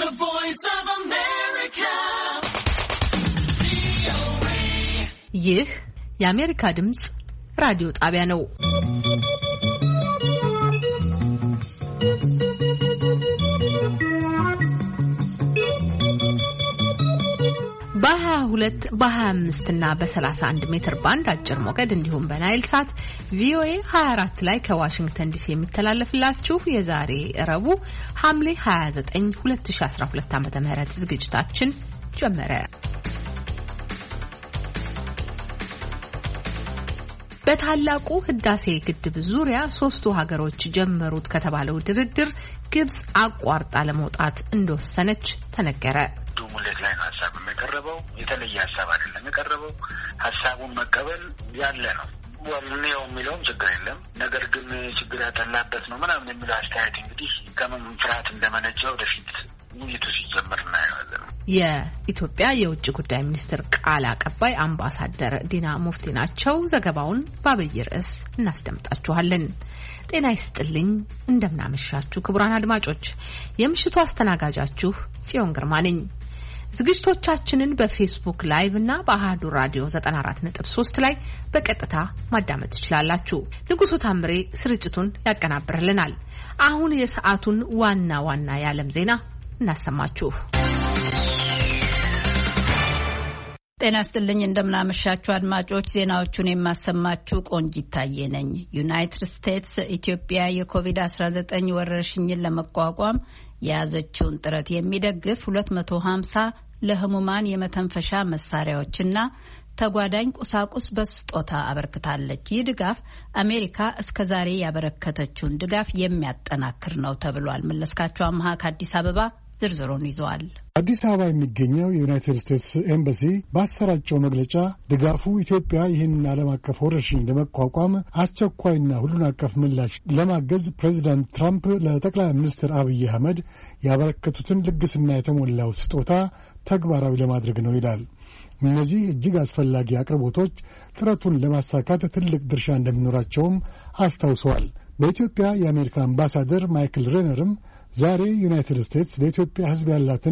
The Voice of America. ይህ የአሜሪካ ድምጽ ራዲዮ ጣቢያ ነው። በ22 በ25 እና በ31 ሜትር ባንድ አጭር ሞገድ እንዲሁም በናይል ሳት ቪኦኤ 24 ላይ ከዋሽንግተን ዲሲ የሚተላለፍላችሁ የዛሬ ረቡዕ ሐምሌ 29 2012 ዓ.ም ዝግጅታችን ጀመረ። በታላቁ ህዳሴ ግድብ ዙሪያ ሶስቱ ሀገሮች ጀመሩት ከተባለው ድርድር ግብጽ አቋርጣ ለመውጣት እንደወሰነች ተነገረ። ሙሌት ላይ ነው ሀሳብ የቀረበው። የተለየ ሀሳብ አይደለም የቀረበው። ሀሳቡን መቀበል ያለ ነው። ወልኔው የሚለውም ችግር የለም። ነገር ግን ችግር ያጠላበት ነው ምናምን የሚለው አስተያየት እንግዲህ ከምን ፍርሃት እንደመነጨ ወደፊት ውይይቱ ሲጀምር እናየዋለን። የኢትዮጵያ የውጭ ጉዳይ ሚኒስትር ቃል አቀባይ አምባሳደር ዲና ሙፍቲ ናቸው። ዘገባውን በአብይ ርዕስ እናስደምጣችኋለን። ጤና ይስጥልኝ፣ እንደምናመሻችሁ ክቡራን አድማጮች፣ የምሽቱ አስተናጋጃችሁ ጽዮን ግርማ ነኝ። ዝግጅቶቻችንን በፌስቡክ ላይቭ እና በአሃዱ ራዲዮ 94.3 ላይ በቀጥታ ማዳመጥ ትችላላችሁ። ንጉሱ ታምሬ ስርጭቱን ያቀናብርልናል። አሁን የሰዓቱን ዋና ዋና የዓለም ዜና እናሰማችሁ። ጤና ይስጥልኝ፣ እንደምናመሻችሁ አድማጮች፣ ዜናዎቹን የማሰማችሁ ቆንጂት ታዬ ነኝ። ዩናይትድ ስቴትስ ኢትዮጵያ የኮቪድ-19 ወረርሽኝን ለመቋቋም የያዘችውን ጥረት የሚደግፍ 250 ለህሙማን የመተንፈሻ መሳሪያዎችና ተጓዳኝ ቁሳቁስ በስጦታ አበርክታለች። ይህ ድጋፍ አሜሪካ እስከዛሬ ያበረከተችውን ድጋፍ የሚያጠናክር ነው ተብሏል። መለስካቸው አምሃ ከአዲስ አበባ ዝርዝሩን ይዟል። አዲስ አበባ የሚገኘው የዩናይትድ ስቴትስ ኤምባሲ ባሰራጨው መግለጫ ድጋፉ ኢትዮጵያ ይህንን ዓለም አቀፍ ወረርሽኝ ለመቋቋም አስቸኳይና ሁሉን አቀፍ ምላሽ ለማገዝ ፕሬዚዳንት ትራምፕ ለጠቅላይ ሚኒስትር አብይ አህመድ ያበረከቱትን ልግስና የተሞላው ስጦታ ተግባራዊ ለማድረግ ነው ይላል። እነዚህ እጅግ አስፈላጊ አቅርቦቶች ጥረቱን ለማሳካት ትልቅ ድርሻ እንደሚኖራቸውም አስታውሰዋል። በኢትዮጵያ የአሜሪካ አምባሳደር ማይክል ሬነርም ዛሬ ዩናይትድ ስቴትስ ለኢትዮጵያ ሕዝብ ያላትን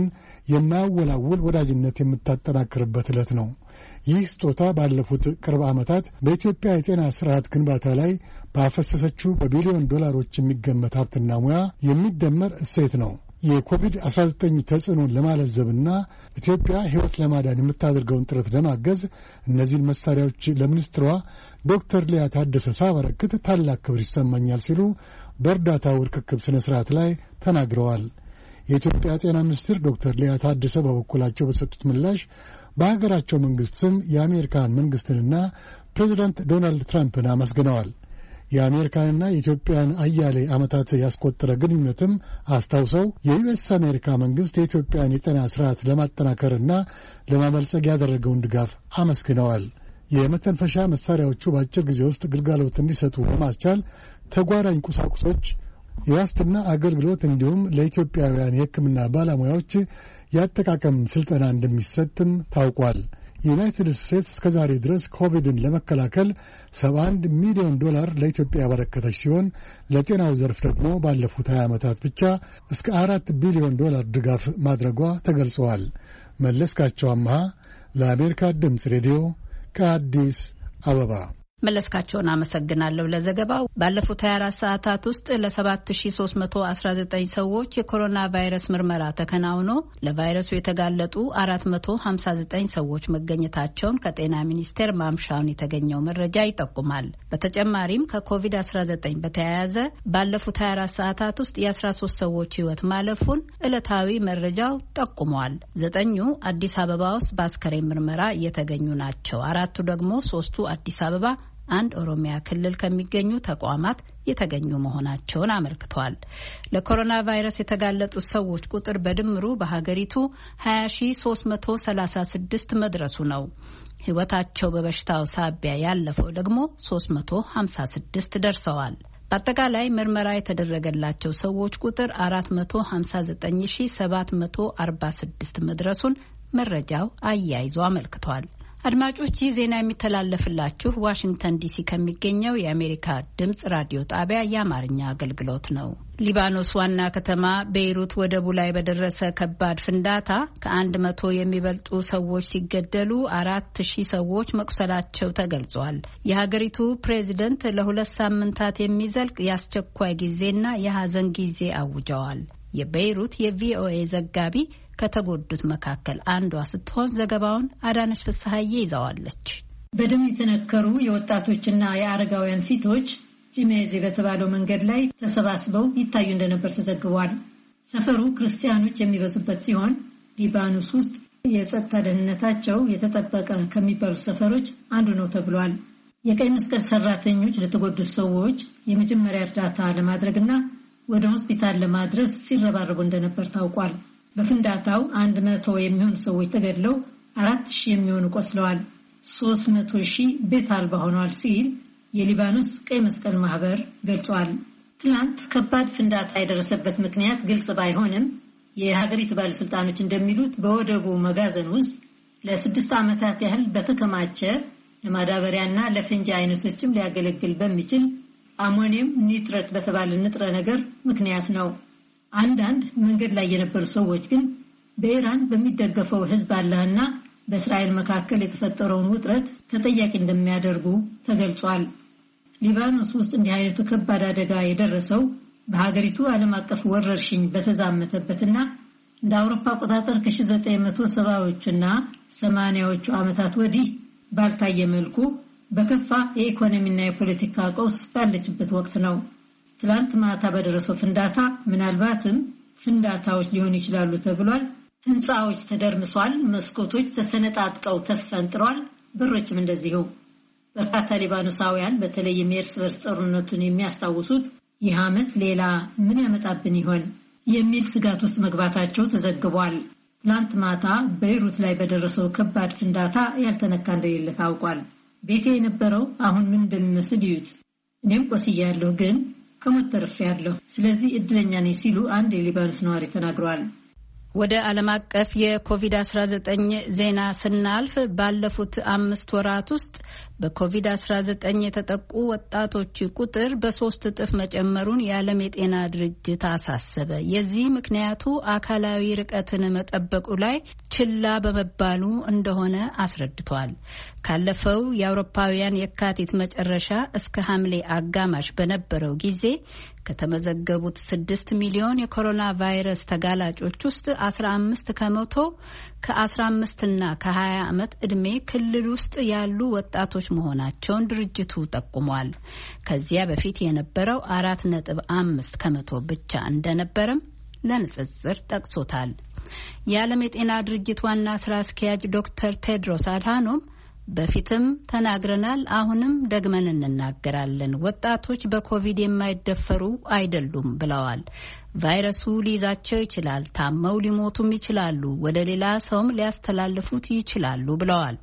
የማያወላውል ወዳጅነት የምታጠናክርበት ዕለት ነው። ይህ ስጦታ ባለፉት ቅርብ ዓመታት በኢትዮጵያ የጤና ስርዓት ግንባታ ላይ ባፈሰሰችው በቢሊዮን ዶላሮች የሚገመት ሀብትና ሙያ የሚደመር እሴት ነው። የኮቪድ-19 ተጽዕኖን ለማለዘብና ኢትዮጵያ ሕይወት ለማዳን የምታደርገውን ጥረት ለማገዝ እነዚህን መሳሪያዎች ለሚኒስትሯ ዶክተር ሊያ ታደሰ ሳበረክት ታላቅ ክብር ይሰማኛል ሲሉ በእርዳታው ርክክብ ስነ ስርዓት ላይ ተናግረዋል። የኢትዮጵያ ጤና ሚኒስትር ዶክተር ሊያ ታደሰ በበኩላቸው በሰጡት ምላሽ በሀገራቸው መንግስት ስም የአሜሪካን መንግስትንና ፕሬዚዳንት ዶናልድ ትራምፕን አመስግነዋል። የአሜሪካንና የኢትዮጵያን አያሌ ዓመታት ያስቆጠረ ግንኙነትም አስታውሰው የዩኤስ አሜሪካ መንግስት የኢትዮጵያን የጤና ስርዓት ለማጠናከርና ለማበልጸግ ያደረገውን ድጋፍ አመስግነዋል። የመተንፈሻ መሳሪያዎቹ በአጭር ጊዜ ውስጥ ግልጋሎት እንዲሰጡ ለማስቻል ተጓዳኝ ቁሳቁሶች፣ የዋስትና አገልግሎት እንዲሁም ለኢትዮጵያውያን የሕክምና ባለሙያዎች የአጠቃቀም ስልጠና እንደሚሰጥም ታውቋል። ዩናይትድ ስቴትስ እስከዛሬ ድረስ ኮቪድን ለመከላከል $71 ሚሊዮን ለኢትዮጵያ ያበረከተች ሲሆን ለጤናው ዘርፍ ደግሞ ባለፉት 20 ዓመታት ብቻ እስከ $4 ቢሊዮን ድጋፍ ማድረጓ ተገልጸዋል። መለስካቸው አምሃ ለአሜሪካ ድምፅ ሬዲዮ ከአዲስ አበባ። መለስካቸውን አመሰግናለሁ ለዘገባው። ባለፉት 24 ሰዓታት ውስጥ ለ7319 ሰዎች የኮሮና ቫይረስ ምርመራ ተከናውኖ ለቫይረሱ የተጋለጡ 459 ሰዎች መገኘታቸውን ከጤና ሚኒስቴር ማምሻውን የተገኘው መረጃ ይጠቁማል። በተጨማሪም ከኮቪድ-19 በተያያዘ ባለፉት 24 ሰዓታት ውስጥ የ13 ሰዎች ሕይወት ማለፉን ዕለታዊ መረጃው ጠቁሟል። 9 አዲስ አበባ ውስጥ በአስከሬን ምርመራ እየተገኙ ናቸው። 4 ደግሞ 3ቱ አዲስ አበባ፣ 1 ኦሮሚያ ክልል ከሚገኙ ተቋማት የተገኙ መሆናቸውን አመልክቷል። ለኮሮና ቫይረስ የተጋለጡት ሰዎች ቁጥር በድምሩ በሀገሪቱ 20336 መድረሱ ነው። ሕይወታቸው በበሽታው ሳቢያ ያለፈው ደግሞ 356 ደርሰዋል። በአጠቃላይ ምርመራ የተደረገላቸው ሰዎች ቁጥር 459746 መድረሱን መረጃው አያይዞ አመልክቷል። አድማጮች ይህ ዜና የሚተላለፍላችሁ ዋሽንግተን ዲሲ ከሚገኘው የአሜሪካ ድምጽ ራዲዮ ጣቢያ የአማርኛ አገልግሎት ነው። ሊባኖስ ዋና ከተማ ቤይሩት ወደቡ ላይ በደረሰ ከባድ ፍንዳታ ከ100 የሚበልጡ ሰዎች ሲገደሉ 4000 ሰዎች መቁሰላቸው ተገልጿል። የሀገሪቱ ፕሬዚደንት ለ2 ሳምንታት የሚዘልቅ የአስቸኳይ ጊዜና የሀዘን ጊዜ አውጀዋል። የቤይሩት የቪኦኤ ዘጋቢ ከተጎዱት መካከል አንዷ ስትሆን ዘገባውን አዳነች ፍስሐዬ ይዛዋለች። በደም የተነከሩ የወጣቶችና የአረጋውያን ፊቶች ጂሜዜ በተባለው መንገድ ላይ ተሰባስበው ይታዩ እንደነበር ተዘግቧል። ሰፈሩ ክርስቲያኖች የሚበዙበት ሲሆን ሊባኖስ ውስጥ የጸጥታ ደህንነታቸው የተጠበቀ ከሚባሉ ሰፈሮች አንዱ ነው ተብሏል። የቀይ መስቀል ሰራተኞች ለተጎዱት ሰዎች የመጀመሪያ እርዳታ ለማድረግና ወደ ሆስፒታል ለማድረስ ሲረባረቡ እንደነበር ታውቋል። በፍንዳታው 100 የሚሆኑ ሰዎች ተገድለው 4000 የሚሆኑ ቆስለዋል። 300,000 ቤት አልባ ሆነዋል ሲል የሊባኖስ ቀይ መስቀል ማህበር ገልጿል። ትናንት ከባድ ፍንዳታ የደረሰበት ምክንያት ግልጽ ባይሆንም የሀገሪቱ ባለስልጣኖች እንደሚሉት በወደቡ መጋዘን ውስጥ ለ6 ዓመታት ያህል በተከማቸ ለማዳበሪያና ለፈንጂ አይነቶችም ሊያገለግል በሚችል አሞኒየም ኒትሬት በተባለ ንጥረ ነገር ምክንያት ነው። አንዳንድ መንገድ ላይ የነበሩ ሰዎች ግን በኢራን በሚደገፈው ህዝብ አላህና በእስራኤል መካከል የተፈጠረውን ውጥረት ተጠያቂ እንደሚያደርጉ ተገልጿል። ሊባኖስ ውስጥ እንዲህ አይነቱ ከባድ አደጋ የደረሰው በሀገሪቱ ዓለም አቀፍ ወረርሽኝ በተዛመተበትና እንደ አውሮፓ አቆጣጠር ከ1970ዎቹና 80ዎቹ ዓመታት ወዲህ ባልታየ መልኩ በከፋ የኢኮኖሚና የፖለቲካ ቀውስ ባለችበት ወቅት ነው። ትላንት ማታ በደረሰው ፍንዳታ ምናልባትም ፍንዳታዎች ሊሆኑ ይችላሉ ተብሏል። ህንፃዎች ተደርምሷል፣ መስኮቶች ተሰነጣጥቀው ተስፈንጥረዋል፣ በሮችም እንደዚሁ። በርካታ ሊባኖሳውያን በተለይም የእርስ በርስ ጦርነቱን የሚያስታውሱት ይህ ዓመት ሌላ ምን ያመጣብን ይሆን የሚል ስጋት ውስጥ መግባታቸው ተዘግቧል። ትላንት ማታ ቤይሩት ላይ በደረሰው ከባድ ፍንዳታ ያልተነካ እንደሌለ ታውቋል። ቤቴ የነበረው አሁን ምን እንደሚመስል ይዩት። እኔም ቆስያለሁ ግን ከሞት ተርፌያለሁ። ስለዚህ እድለኛ ነኝ ሲሉ አንድ የሊባኖስ ነዋሪ ተናግረዋል። ወደ ዓለም አቀፍ የኮቪድ-19 ዜና ስናልፍ ባለፉት 5 ወራት ውስጥ በኮቪድ-19 የተጠቁ ወጣቶች ቁጥር በ3 እጥፍ መጨመሩን የዓለም የጤና ድርጅት አሳሰበ። የዚህ ምክንያቱ አካላዊ ርቀትን መጠበቁ ላይ ችላ በመባሉ እንደሆነ አስረድቷል። ካለፈው የአውሮፓውያን የካቲት መጨረሻ እስከ ሐምሌ አጋማሽ በነበረው ጊዜ ከተመዘገቡት 6 ሚሊዮን የኮሮና ቫይረስ ተጋላጮች ውስጥ 15 ከመቶ ከ15 እና ከ20 ዓመት ዕድሜ ክልል ውስጥ ያሉ ወጣቶች መሆናቸውን ድርጅቱ ጠቁሟል። ከዚያ በፊት የነበረው 4.5 ከመቶ ብቻ እንደነበረም ለንጽጽር ጠቅሶታል። የዓለም የጤና ድርጅት ዋና ስራ አስኪያጅ ዶክተር ቴድሮስ አድሃኖም በፊትም ተናግረናል፣ አሁንም ደግመን እንናገራለን፣ ወጣቶች በኮቪድ የማይደፈሩ አይደሉም ብለዋል። ቫይረሱ ሊይዛቸው ይችላል፣ ታመው ሊሞቱም ይችላሉ፣ ወደ ሌላ ሰውም ሊያስተላልፉት ይችላሉ ብለዋል።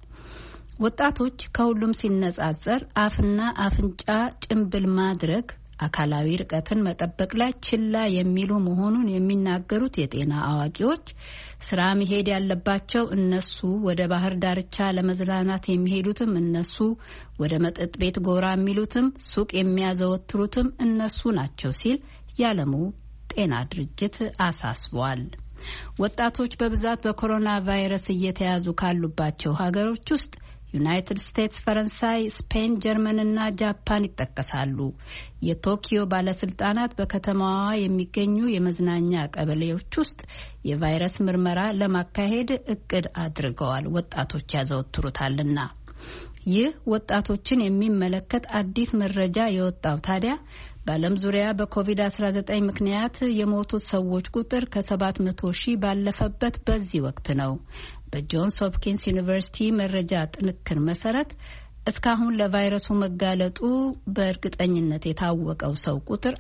ወጣቶች ከሁሉም ሲነጻጸር አፍና አፍንጫ ጭንብል ማድረግ፣ አካላዊ ርቀትን መጠበቅ ላይ ችላ የሚሉ መሆኑን የሚናገሩት የጤና አዋቂዎች ስራ መሄድ ያለባቸው እነሱ፣ ወደ ባህር ዳርቻ ለመዝናናት የሚሄዱትም እነሱ፣ ወደ መጠጥ ቤት ጎራ የሚሉትም ሱቅ የሚያዘወትሩትም እነሱ ናቸው ሲል የዓለሙ ጤና ድርጅት አሳስቧል። ወጣቶች በብዛት በኮሮና ቫይረስ እየተያዙ ካሉባቸው ሀገሮች ውስጥ ዩናይትድ ስቴትስ፣ ፈረንሳይ፣ ስፔን፣ ጀርመን እና ጃፓን ይጠቀሳሉ። የቶኪዮ ባለስልጣናት በከተማዋ የሚገኙ የመዝናኛ ቀበሌዎች ውስጥ የቫይረስ ምርመራ ለማካሄድ እቅድ አድርገዋል። ወጣቶች ያዘወትሩታልና። ይህ ወጣቶችን የሚመለከት አዲስ መረጃ የወጣው ታዲያ በዓለም ዙሪያ በኮቪድ-19 ምክንያት የሞቱት ሰዎች ቁጥር ከ700 ሺህ ባለፈበት በዚህ ወቅት ነው። በጆንስ ሆፕኪንስ ዩኒቨርሲቲ መረጃ ጥንክር መሰረት እስካሁን ለቫይረሱ መጋለጡ በእርግጠኝነት የታወቀው ሰው ቁጥር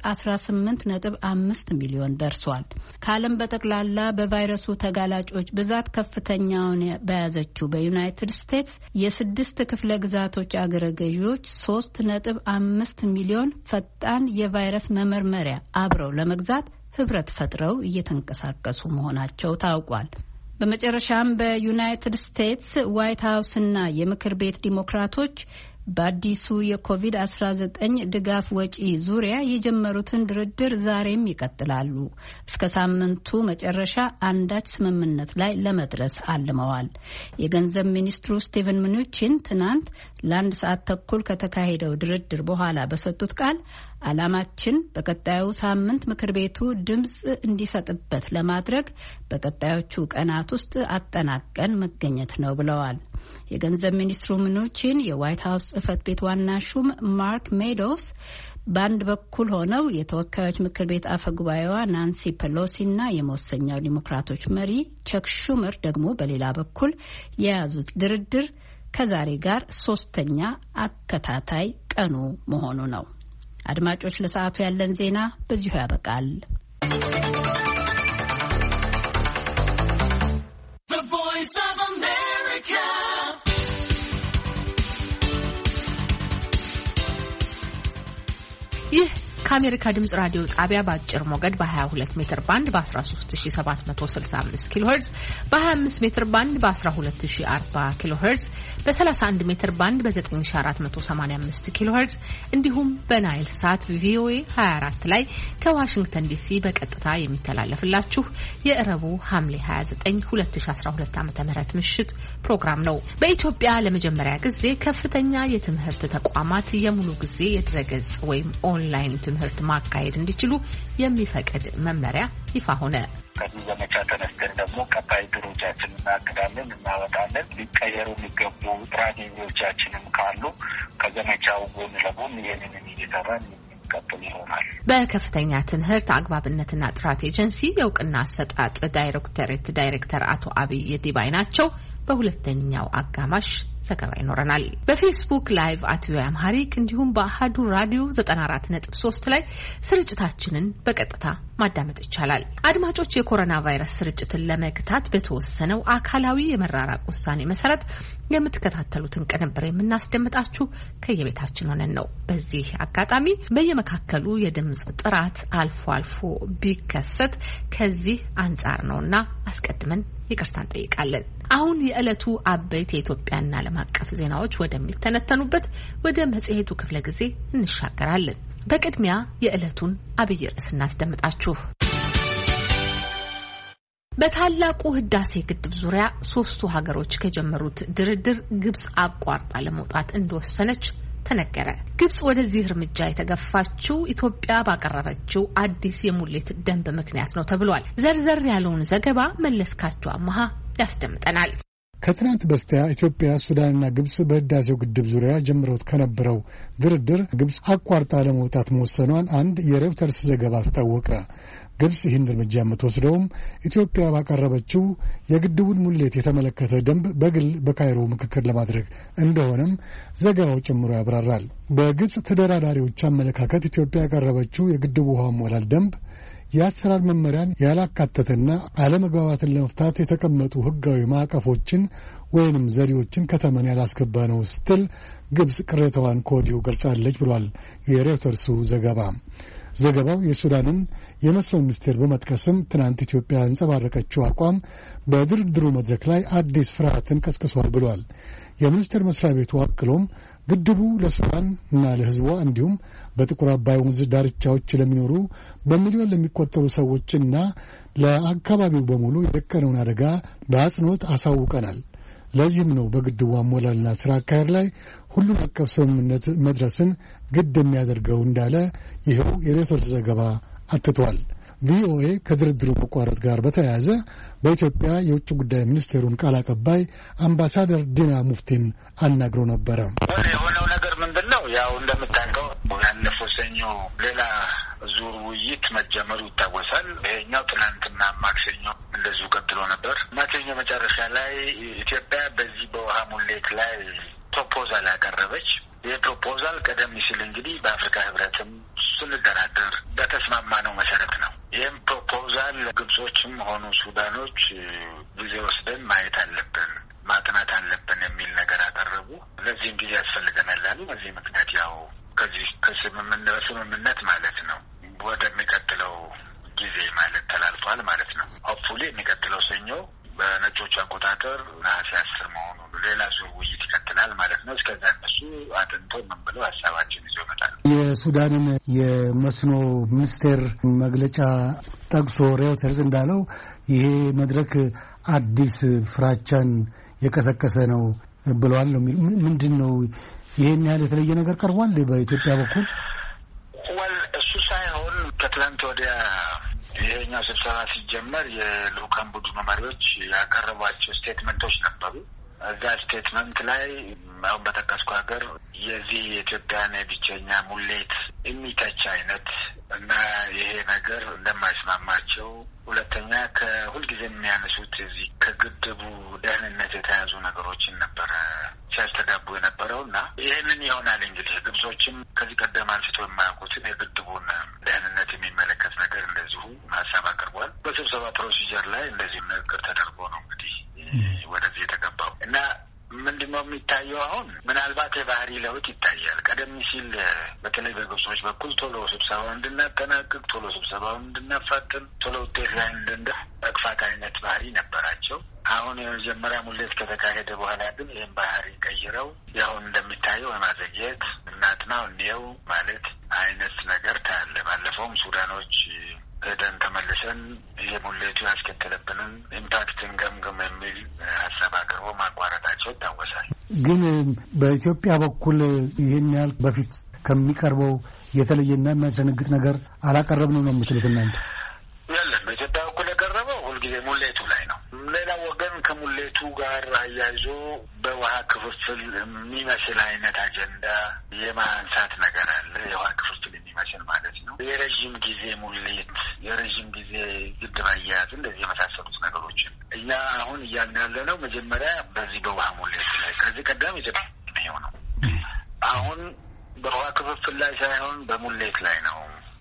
18.5 ሚሊዮን ደርሷል። ከዓለም በጠቅላላ በቫይረሱ ተጋላጮች ብዛት ከፍተኛውን በያዘችው በዩናይትድ ስቴትስ የ6 ክፍለ ግዛቶች አገረ ገዢዎች 3.5 ሚሊዮን ፈጣን የቫይረስ መመርመሪያ አብረው ለመግዛት ህብረት ፈጥረው እየተንቀሳቀሱ መሆናቸው ታውቋል። በመጨረሻም በዩናይትድ ስቴትስ ዋይት ሃውስና የምክር ቤት ዲሞክራቶች በአዲሱ የኮቪድ-19 ድጋፍ ወጪ ዙሪያ የጀመሩትን ድርድር ዛሬም ይቀጥላሉ። እስከ ሳምንቱ መጨረሻ አንዳች ስምምነት ላይ ለመድረስ አልመዋል። የገንዘብ ሚኒስትሩ ስቲቨን ምኑቺን ትናንት ለአንድ ሰዓት ተኩል ከተካሄደው ድርድር በኋላ በሰጡት ቃል ዓላማችን በቀጣዩ ሳምንት ምክር ቤቱ ድምፅ እንዲሰጥበት ለማድረግ በቀጣዮቹ ቀናት ውስጥ አጠናቀን መገኘት ነው ብለዋል። የገንዘብ ሚኒስትሩ ምኑቺን የዋይት ሃውስ ጽህፈት ቤት ዋና ሹም ማርክ ሜዶውስ በአንድ በኩል ሆነው የተወካዮች ምክር ቤት አፈ ጉባኤዋ ናንሲ ፔሎሲና የመወሰኛው ዲሞክራቶች መሪ ቸክ ሹመር ደግሞ በሌላ በኩል የያዙት ድርድር ከዛሬ ጋር ሶስተኛ አከታታይ ቀኑ መሆኑ ነው። አድማጮች፣ ለሰዓቱ ያለን ዜና በዚሁ ያበቃል። ይህ ከአሜሪካ ድምጽ ራዲዮ ጣቢያ በአጭር ሞገድ በ22 ሜትር ባንድ በ13765 ኪሎ ሄርዝ በ25 ሜትር ባንድ በ1240 ኪሎ ሄርዝ በ31 ሜትር ባንድ በ9485 ኪሎ ሄርዝ እንዲሁም በናይል ሳት ቪኦኤ 24 ላይ ከዋሽንግተን ዲሲ በቀጥታ የሚተላለፍላችሁ የእረቡ ሐምሌ 29 2012 ዓ.ም ምሽት ፕሮግራም ነው። በኢትዮጵያ ለመጀመሪያ ጊዜ ከፍተኛ የትምህርት ተቋማት የሙሉ ጊዜ የድረገጽ ወይም ኦንላይን ትምህርት ማካሄድ እንዲችሉ የሚፈቅድ መመሪያ ይፋ ሆነ። ከዚህ ዘመቻ ተነስተን ደግሞ ቀጣይ ድሮቻችንን እናቅዳለን፣ እናወጣለን። ሊቀየሩ የሚገቡ ስትራቴጂዎቻችንም ካሉ ከዘመቻው ጎን ለጎን ይህንን እየሰራን ቀጥል ይሆናል። በከፍተኛ ትምህርት አግባብነትና ጥራት ኤጀንሲ የእውቅና አሰጣጥ ዳይሬክቶሬት ዳይሬክተር አቶ አብይ ዲባይ ናቸው። በሁለተኛው አጋማሽ ዘገባ ይኖረናል። በፌስቡክ ላይቭ @ቪኦኤ አምሃሪክ እንዲሁም በአሃዱ ራዲዮ 94.3 ላይ ስርጭታችንን በቀጥታ ማዳመጥ ይቻላል። አድማጮች፣ የኮሮና ቫይረስ ስርጭትን ለመግታት በተወሰነው አካላዊ የመራራቅ ውሳኔ መሰረት የምትከታተሉትን ቅንብር የምናስደምጣችሁ ከየቤታችን ሆነን ነው። በዚህ አጋጣሚ በየመካከሉ የድምጽ ጥራት አልፎ አልፎ ቢከሰት ከዚህ አንጻር ነውና አስቀድመን ይቅርታ እንጠይቃለን። አሁን የዕለቱ አበይት የኢትዮጵያና ዓለም አቀፍ ዜናዎች ወደሚተነተኑበት ወደ መጽሔቱ ክፍለ ጊዜ እንሻገራለን። በቅድሚያ የዕለቱን አብይ ርዕስ እናስደምጣችሁ። በታላቁ ህዳሴ ግድብ ዙሪያ ሶስቱ ሀገሮች ከጀመሩት ድርድር ግብጽ አቋርጣ ለመውጣት እንደወሰነች ተነገረ። ግብጽ ወደዚህ እርምጃ የተገፋችው ኢትዮጵያ ባቀረበችው አዲስ የሙሌት ደንብ ምክንያት ነው ተብሏል። ዘርዘር ያለውን ዘገባ መለስካቸው አማሃ ያስደምጠናል። ከትናንት በስቲያ ኢትዮጵያ፣ ሱዳንና ግብጽ በህዳሴው ግድብ ዙሪያ ጀምረውት ከነበረው ድርድር ግብጽ አቋርጣ ለመውጣት መወሰኗን አንድ የሬውተርስ ዘገባ አስታወቀ። ግብጽ ይህን እርምጃ የምትወስደውም ኢትዮጵያ ባቀረበችው የግድቡን ሙሌት የተመለከተ ደንብ በግል በካይሮ ምክክር ለማድረግ እንደሆነም ዘገባው ጨምሮ ያብራራል። በግብጽ ተደራዳሪዎች አመለካከት ኢትዮጵያ ያቀረበችው የግድቡ ውሃ ሞላል ደንብ የአሰራር መመሪያን ያላካተተና አለመግባባትን ለመፍታት የተቀመጡ ህጋዊ ማዕቀፎችን ወይንም ዘዴዎችን ከተመን ያላስገባ ነው ስትል ግብጽ ቅሬታዋን ከወዲሁ ገልጻለች ብሏል የሬውተርሱ ዘገባ። ዘገባው የሱዳንን የመስኖ ሚኒስቴር በመጥቀስም ትናንት ኢትዮጵያ ያንጸባረቀችው አቋም በድርድሩ መድረክ ላይ አዲስ ፍርሃትን ቀስቅሷል ብሏል። የሚኒስቴር መስሪያ ቤቱ አክሎም ግድቡ ለሱዳን እና ለህዝቧ እንዲሁም በጥቁር አባይ ወንዝ ዳርቻዎች ለሚኖሩ በሚሊዮን ለሚቆጠሩ ሰዎችና ለአካባቢው በሙሉ የደቀነውን አደጋ በአጽንኦት አሳውቀናል። ለዚህም ነው በግድቡ አሞላልና ስራ አካሄድ ላይ ሁሉን አቀፍ ስምምነት መድረስን ግድ የሚያደርገው እንዳለ ይኸው የሬውተርስ ዘገባ አትቷል። ቪኦኤ ከድርድሩ መቋረጥ ጋር በተያያዘ በኢትዮጵያ የውጭ ጉዳይ ሚኒስቴሩን ቃል አቀባይ አምባሳደር ዲና ሙፍቲን አናግሮ ነበረ። የሆነው ነገር ምንድን ነው? ያው እንደምታውቀው ያለፈው ሰኞ ሌላ ዙር ውይይት መጀመሩ ይታወሳል። ይሄኛው ትናንትና ማክሰኞ እንደዚሁ ቀጥሎ ነበር። ማክሰኞ መጨረሻ ላይ ኢትዮጵያ በዚህ በውሃ ሙሌት ላይ ፕሮፖዛል ያቀረበች። ይህ ፕሮፖዛል ቀደም ሲል እንግዲህ በአፍሪካ ህብረትም ስንደራደር በተስማማነው መሰረት ነው። ይህም ፕሮፖዛል ግብጾችም ሆኑ ሱዳኖች ጊዜ ወስደን ማየት አለብን፣ ማጥናት አለብን የሚል ነገር አቀረቡ። ለዚህም ጊዜ ያስፈልገናል አሉ። በዚህ ምክንያት ያው ከዚህ በስምምነት ማለት ነው ወደሚቀጥለው ጊዜ ማለት ተላልፏል ማለት ነው። ሆፕፉሊ የሚቀጥለው ሰኞ በነጮች አቆጣጠር ነሐሴ 10 መሆኑ ሌላ ዙር ውይይት ይቀጥላል ማለት ነው። እስከዛ እነሱ አጥንተው ምን ብለው ሀሳባቸውን ይዘው ይመጣሉ። የሱዳንን የመስኖ ሚኒስቴር መግለጫ ጠቅሶ ሬውተርስ እንዳለው ይሄ መድረክ አዲስ ፍራቻን የቀሰቀሰ ነው ብለዋል። ምንድን ነው ይሄን ያህል የተለየ ነገር ቀርቧል በኢትዮጵያ በኩል? እሱ ሳይሆን ከትላንት ወዲያ ይሄኛው ስብሰባ ሲጀመር የልኡካን ቡድኑ መሪዎች ያቀረቧቸው ስቴትመንቶች ነበሩ። እዛ ስቴትመንት ላይ አሁን በጠቀስኩ ሀገር የዚህ የኢትዮጵያን የብቸኛ ሙሌት የሚተች አይነት እና ይሄ ነገር እንደማይስማማቸው፣ ሁለተኛ ከሁልጊዜ የሚያነሱት እዚህ ከግድቡ ደህንነት የተያዙ ነገሮችን ነበረ ሲያስተጋቡ የነበረው እና ይህንን ይሆናል እንግዲህ ግብጾችም ከዚህ ቀደም አንስቶ የማያውቁትን የግድቡን ደህንነት የሚመለከት ነገር እንደዚሁ ሀሳብ አቅርቧል። በስብሰባ ፕሮሲጀር ላይ እንደዚህ ንግግር ተደርጎ ነው እንግዲህ ወደዚህ የተገባው እና ምንድነው የሚታየው? አሁን ምናልባት የባህሪ ለውጥ ይታያል። ቀደም ሲል በተለይ በግብጾች በኩል ቶሎ ስብሰባውን እንድናጠናቅቅ፣ ቶሎ ስብሰባውን እንድናፋጥን፣ ቶሎ ውጤት ላይ መግፋት አይነት ባህሪ ነበራቸው። አሁን የመጀመሪያ ሙሌት ከተካሄደ በኋላ ግን ይህን ባህሪ ቀይረው ያሁን እንደሚታየው የማዘግየት እናጥናው እንየው ማለት አይነት ነገር ታያለ። ባለፈውም ሱዳኖች ሄደን ተመልሰን የሙሌቱ ያስከተለብንን ኢምፓክትን ገምግም የሚል ሀሳብ አቅርቦ ማቋረጣቸው ይታወሳል። ግን በኢትዮጵያ በኩል ይህን ያህል በፊት ከሚቀርበው የተለየና የሚያስደነግጥ ነገር አላቀረብንም ነው የምትሉት እናንተ? የለም፣ በኢትዮጵያ በኩል የቀረበው ሁልጊዜ ሙሌቱ ላይ ነው። ሌላው ወገን ከሙሌቱ ጋር አያይዞ በውሃ ክፍፍል የሚመስል አይነት አጀንዳ የማንሳት ነገር አለ። የውሃ ክፍፍል የሚመስል ማለት ነው። የረዥም ጊዜ ሙሌት፣ የረዥም ጊዜ ግድብ አያያዝ፣ እንደዚህ የመሳሰሉት ነገሮችን እኛ አሁን እያልን ያለ ነው። መጀመሪያ በዚህ በውሃ ሙሌት ላይ ከዚህ ቀደም ኢትዮጵያ ነው። አሁን በውሃ ክፍፍል ላይ ሳይሆን በሙሌት ላይ ነው።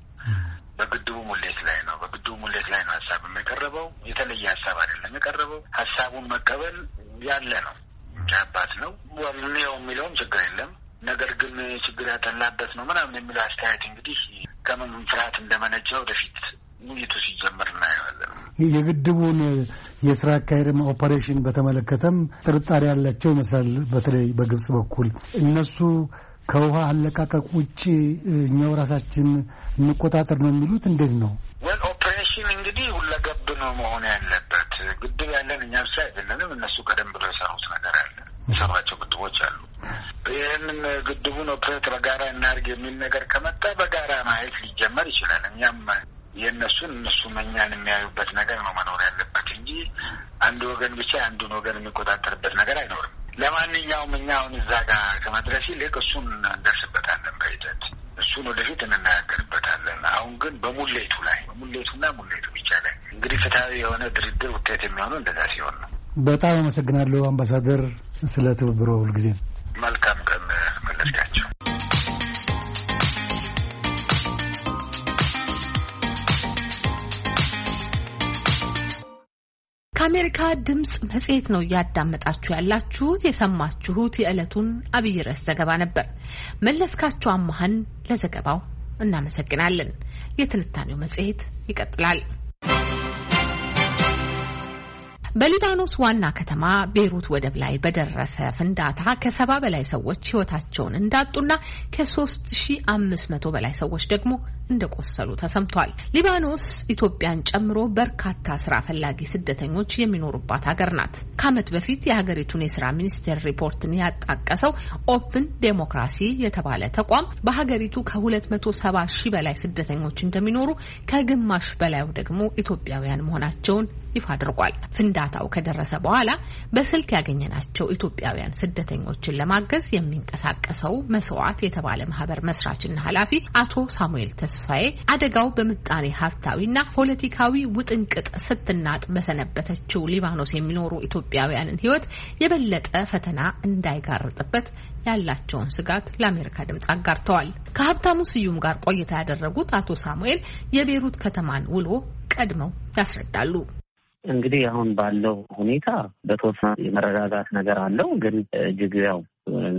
በግድቡ ሙሌት ላይ ነው። በግድቡ ሙሌት ላይ ነው ሀሳብ የቀረበው። የተለየ ሀሳብ አይደለም የቀረበው። ሀሳቡን መቀበል ያለ ነው። ጃባት ነው ወልኔው የሚለውም ችግር የለም። ነገር ግን ችግር ያጠላበት ነው ምናምን የሚለው አስተያየት እንግዲህ ከምን ፍርሃት እንደመነጨ ወደፊት ውይይቱ ሲጀምር እናየዋለን። የግድቡን የስራ አካሄድ ኦፐሬሽን በተመለከተም ጥርጣሬ ያላቸው ይመስላል። በተለይ በግብጽ በኩል እነሱ ከውሃ አለቃቀቅ ውጭ እኛው ራሳችን እንቆጣጠር ነው የሚሉት። እንዴት ነው? ኦፕሬሽን እንግዲህ ሁለገብ ነው መሆን ያለበት። ግድብ ያለን እኛ ብቻ አይደለንም። እነሱ ቀደም ብሎ የሰሩት ነገር አለ፣ የሰሯቸው ግድቦች አሉ። ይህንን ግድቡን ኦፕሬት በጋራ እናድርግ የሚል ነገር ከመጣ በጋራ ማየት ሊጀመር ይችላል። እኛም የእነሱን እነሱም እኛን የሚያዩበት ነገር ነው መኖር ያለበት እንጂ አንድ ወገን ብቻ አንዱን ወገን የሚቆጣጠርበት ነገር አይኖርም። ለማንኛውም እኛ አሁን እዛ ጋር ከመድረስ ይልቅ እሱን እንደርስበታለን በሂደት እሱን ወደፊት እንናገርበታለን። አሁን ግን በሙሌቱና ሙሌቱ ብቻ ላይ እንግዲህ ፍትሐዊ የሆነ ድርድር ውጤት የሚሆነው እንደዛ ሲሆን ነው። በጣም አመሰግናለሁ አምባሳደር ስለ ትብብሮ ሁልጊዜ። መልካም ቀን መለስካቸው። ከአሜሪካ ድምጽ መጽሔት ነው እያዳመጣችሁ ያላችሁት። የሰማችሁት የዕለቱን አብይ ርዕስ ዘገባ ነበር። መለስካቸው አማሃን ለዘገባው እናመሰግናለን። የትንታኔው መጽሔት ይቀጥላል። በሊባኖስ ዋና ከተማ ቤይሩት ወደብ ላይ በደረሰ ፍንዳታ ከ70 በላይ ሰዎች ሕይወታቸውን እንዳጡና ከ3500 በላይ ሰዎች ደግሞ እንደቆሰሉ ተሰምቷል። ሊባኖስ ኢትዮጵያን ጨምሮ በርካታ ስራ ፈላጊ ስደተኞች የሚኖሩባት ሀገር ናት። ከዓመት በፊት የሀገሪቱን የስራ ሚኒስቴር ሪፖርትን ያጣቀሰው ኦፕን ዴሞክራሲ የተባለ ተቋም በሀገሪቱ ከ270 ሺህ በላይ ስደተኞች እንደሚኖሩ፣ ከግማሽ በላዩ ደግሞ ኢትዮጵያውያን መሆናቸውን ይፋ አድርጓል። ፍንዳታው ከደረሰ በኋላ በስልክ ያገኘናቸው ኢትዮጵያውያን ስደተኞችን ለማገዝ የሚንቀሳቀሰው መስዋዕት የተባለ ማህበር መስራችና ኃላፊ አቶ ሳሙኤል ተስፋዬ አደጋው በምጣኔ ሀብታዊና ፖለቲካዊ ውጥንቅጥ ስትናጥ በሰነበተችው ሊባኖስ የሚኖሩ ኢትዮጵያውያንን ሕይወት የበለጠ ፈተና እንዳይጋርጥበት ያላቸውን ስጋት ለአሜሪካ ድምጽ አጋርተዋል። ከሀብታሙ ስዩም ጋር ቆይታ ያደረጉት አቶ ሳሙኤል የቤይሩት ከተማን ውሎ ቀድመው ያስረዳሉ። እንግዲህ አሁን ባለው ሁኔታ በተወሰነ የመረጋጋት ነገር አለው። ግን እጅግ ያው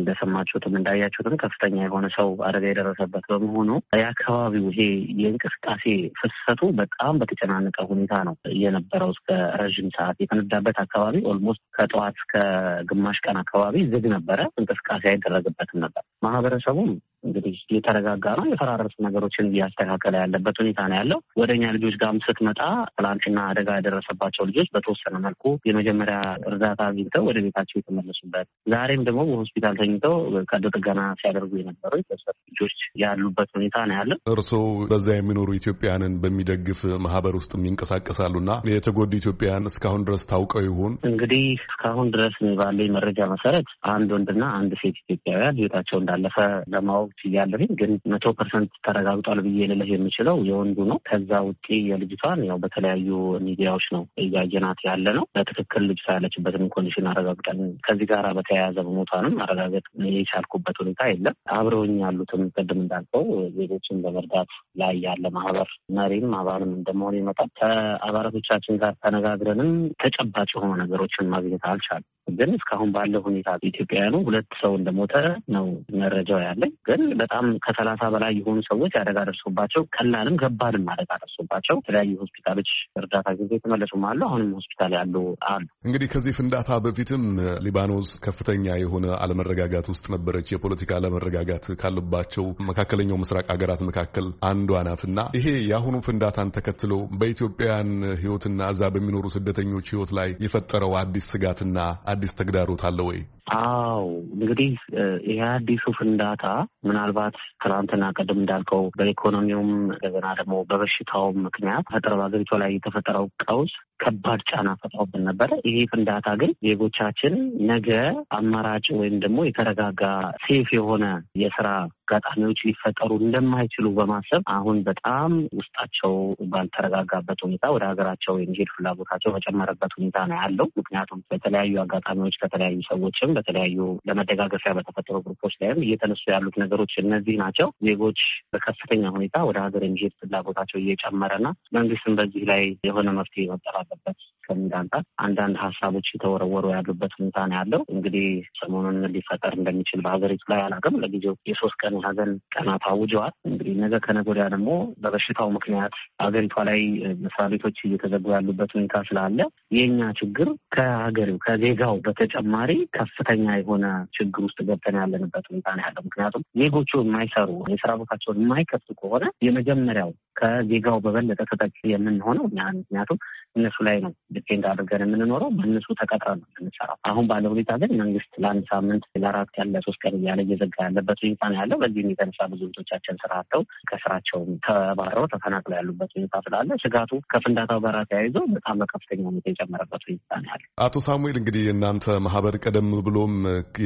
እንደሰማችሁትም እንዳያችሁትም ከፍተኛ የሆነ ሰው አደጋ የደረሰበት በመሆኑ የአካባቢው ይሄ የእንቅስቃሴ ፍሰቱ በጣም በተጨናነቀ ሁኔታ ነው የነበረው። እስከ ረዥም ሰዓት የተነዳበት አካባቢ ኦልሞስት ከጠዋት እስከ ግማሽ ቀን አካባቢ ዝግ ነበረ። እንቅስቃሴ አይደረግበትም ነበር። ማህበረሰቡም እንግዲህ የተረጋጋ ነው። የፈራረሱ ነገሮችን እያስተካከለ ያለበት ሁኔታ ነው ያለው። ወደኛ ልጆች ጋርም ስትመጣ ትላንትና አደጋ የደረሰባቸው ልጆች በተወሰነ መልኩ የመጀመሪያ እርዳታ አግኝተው ወደ ቤታቸው የተመለሱበት፣ ዛሬም ደግሞ በሆስፒታል ተኝተው ቀዶ ጥገና ሲያደርጉ የነበሩ የተወሰኑ ልጆች ያሉበት ሁኔታ ነው ያለው። እርስዎ በዛ የሚኖሩ ኢትዮጵያውያንን በሚደግፍ ማህበር ውስጥ ይንቀሳቀሳሉና የተጎዱ ኢትዮጵያውያን እስካሁን ድረስ ታውቀው ይሆን? እንግዲህ እስካሁን ድረስ ባለኝ መረጃ መሰረት አንድ ወንድና አንድ ሴት ኢትዮጵያውያን ህይወታቸው እንዳለፈ ለማወቅ ያለኝ፣ ግን 100% ተረጋግጧል ብዬ ልልህ የምችለው የወንዱ ነው። ከዛ ውጪ የልጅቷን ያው በተለያዩ ሚዲያዎች ነው እያየናት ያለ ነው። በትክክል ልጅቷ ያለችበትን ኮንዲሽን አረጋግጠን ከዚህ ጋር በተያያዘ በሞቷንም አረጋገጥ የቻልኩበት ሁኔታ የለም። አብረውኝ ያሉትም ቅድም እንዳልከው ዜጎችን በመርዳት ላይ ያለ ማህበር መሪም አባልም እንደመሆን ይመጣል። ከአባላቶቻችን ጋር ተነጋግረንም ተጨባጭ የሆኑ ነገሮችን ማግኘት አልቻልም። ግን እስካሁን ባለው ሁኔታ ኢትዮጵያውያኑ 2 ሰው እንደሞተ ነው መረጃው ያለኝ። ግን በጣም ከ30 በላይ የሆኑ ሰዎች አደጋ ደርሶባቸው ቀላልም ከባድም አደጋ ደርሶባቸው የተለያዩ ሆስፒታሎች እርዳታ ጊዜ የተመለሱም አሉ። አሁንም ሆስፒታል ያሉ አሉ። እንግዲህ ከዚህ ፍንዳታ በፊትም ሊባኖስ ከፍተኛ የሆነ አለመረጋጋት ውስጥ ነበረች። የፖለቲካ አለመረጋጋት ካለባቸው መካከለኛው ምስራቅ ሀገራት መካከል አንዷ ናትና ይሄ የአሁኑ ፍንዳታን ተከትሎ በኢትዮጵያውያን ሕይወትና እዛ በሚኖሩ ስደተኞች ሕይወት ላይ የፈጠረው አዲስ ስጋትና አዲስ ተግዳሮት አለ ወይ? አዎ እንግዲህ ይህ አዲሱ ፍንዳታ ምናልባት ትናንትና ቀደም እንዳልከው በኢኮኖሚውም እንደገና ደግሞ በበሽታውም ምክንያት ፈጠረ በሀገሪቷ ላይ የተፈጠረው ቀውስ ከባድ ጫና ፈጥሮብን ነበረ። ይሄ ፍንዳታ ግን ዜጎቻችን ነገ አማራጭ ወይም ደግሞ የተረጋጋ ሴፍ የሆነ የስራ አጋጣሚዎች ሊፈጠሩ እንደማይችሉ በማሰብ አሁን በጣም ውስጣቸው ባልተረጋጋበት ሁኔታ ወደ ሀገራቸው የመሄድ ፍላጎታቸው በጨመረበት ሁኔታ ነው ያለው። ምክንያቱም በተለያዩ አጋጣሚዎች ከተለያዩ ሰዎችም በተለያዩ ለመደጋገፊያ በተፈጠሩ ግሩፖች ላይም እየተነሱ ያሉት ነገሮች እነዚህ ናቸው። ዜጎች በከፍተኛ ሁኔታ ወደ ሀገር የመሄድ ፍላጎታቸው እየጨመረና መንግስትም በዚህ ላይ የሆነ መፍትሄ መጠር አለበት ከሚል አንጻር አንዳንድ ሀሳቦች የተወረወሩ ያሉበት ሁኔታ ነው ያለው። እንግዲህ ሰሞኑን ሊፈጠር እንደሚችል በሀገሪቱ ላይ አላውቅም። ለጊዜው የ3 ቀን ሀዘን ቀናት አውጀዋል። እንግዲህ ነገ ከነገ ወዲያ ደግሞ በበሽታው ምክንያት ሀገሪቷ ላይ መስሪያ ቤቶች እየተዘጉ ያሉበት ሁኔታ ስላለ የእኛ ችግር ከሀገሪው ከዜጋው በተጨማሪ ከፍተኛ የሆነ ችግር ውስጥ ገብተን ያለንበት ሁኔታ ነው ያለው። ምክንያቱም ዜጎቹ የማይሰሩ የስራ ቦታቸውን የማይከፍቱ ከሆነ የመጀመሪያው ከዜጋው በበለጠ ተጠቂ የምንሆነው እኛ። ምክንያቱም እነሱ ላይ ነው ዲፔንድ አድርገን የምንኖረው፣ በእነሱ ተቀጥረን ነው የምንሰራው። አሁን ባለው ሁኔታ ግን መንግስት ለ1 ሳምንት ለ4 ቀን ለ3 ቀን እያለ እየዘጋ ያለበት ሁኔታ ነው ያለው። በዚህም የተነሳ ብዙ ቤቶቻችን ስራ አጥተው ከስራቸውም ተባረው ተፈናቅለው ያሉበት ሁኔታ ስላለ ስጋቱ ከፍንዳታው ጋር ተያይዞ በጣም በከፍተኛ ሁኔታ የጨመረበት ሁኔታ ነው ያለው። አቶ ሳሙኤል እንግዲህ እናንተ ማህበር ቀደም ብሎም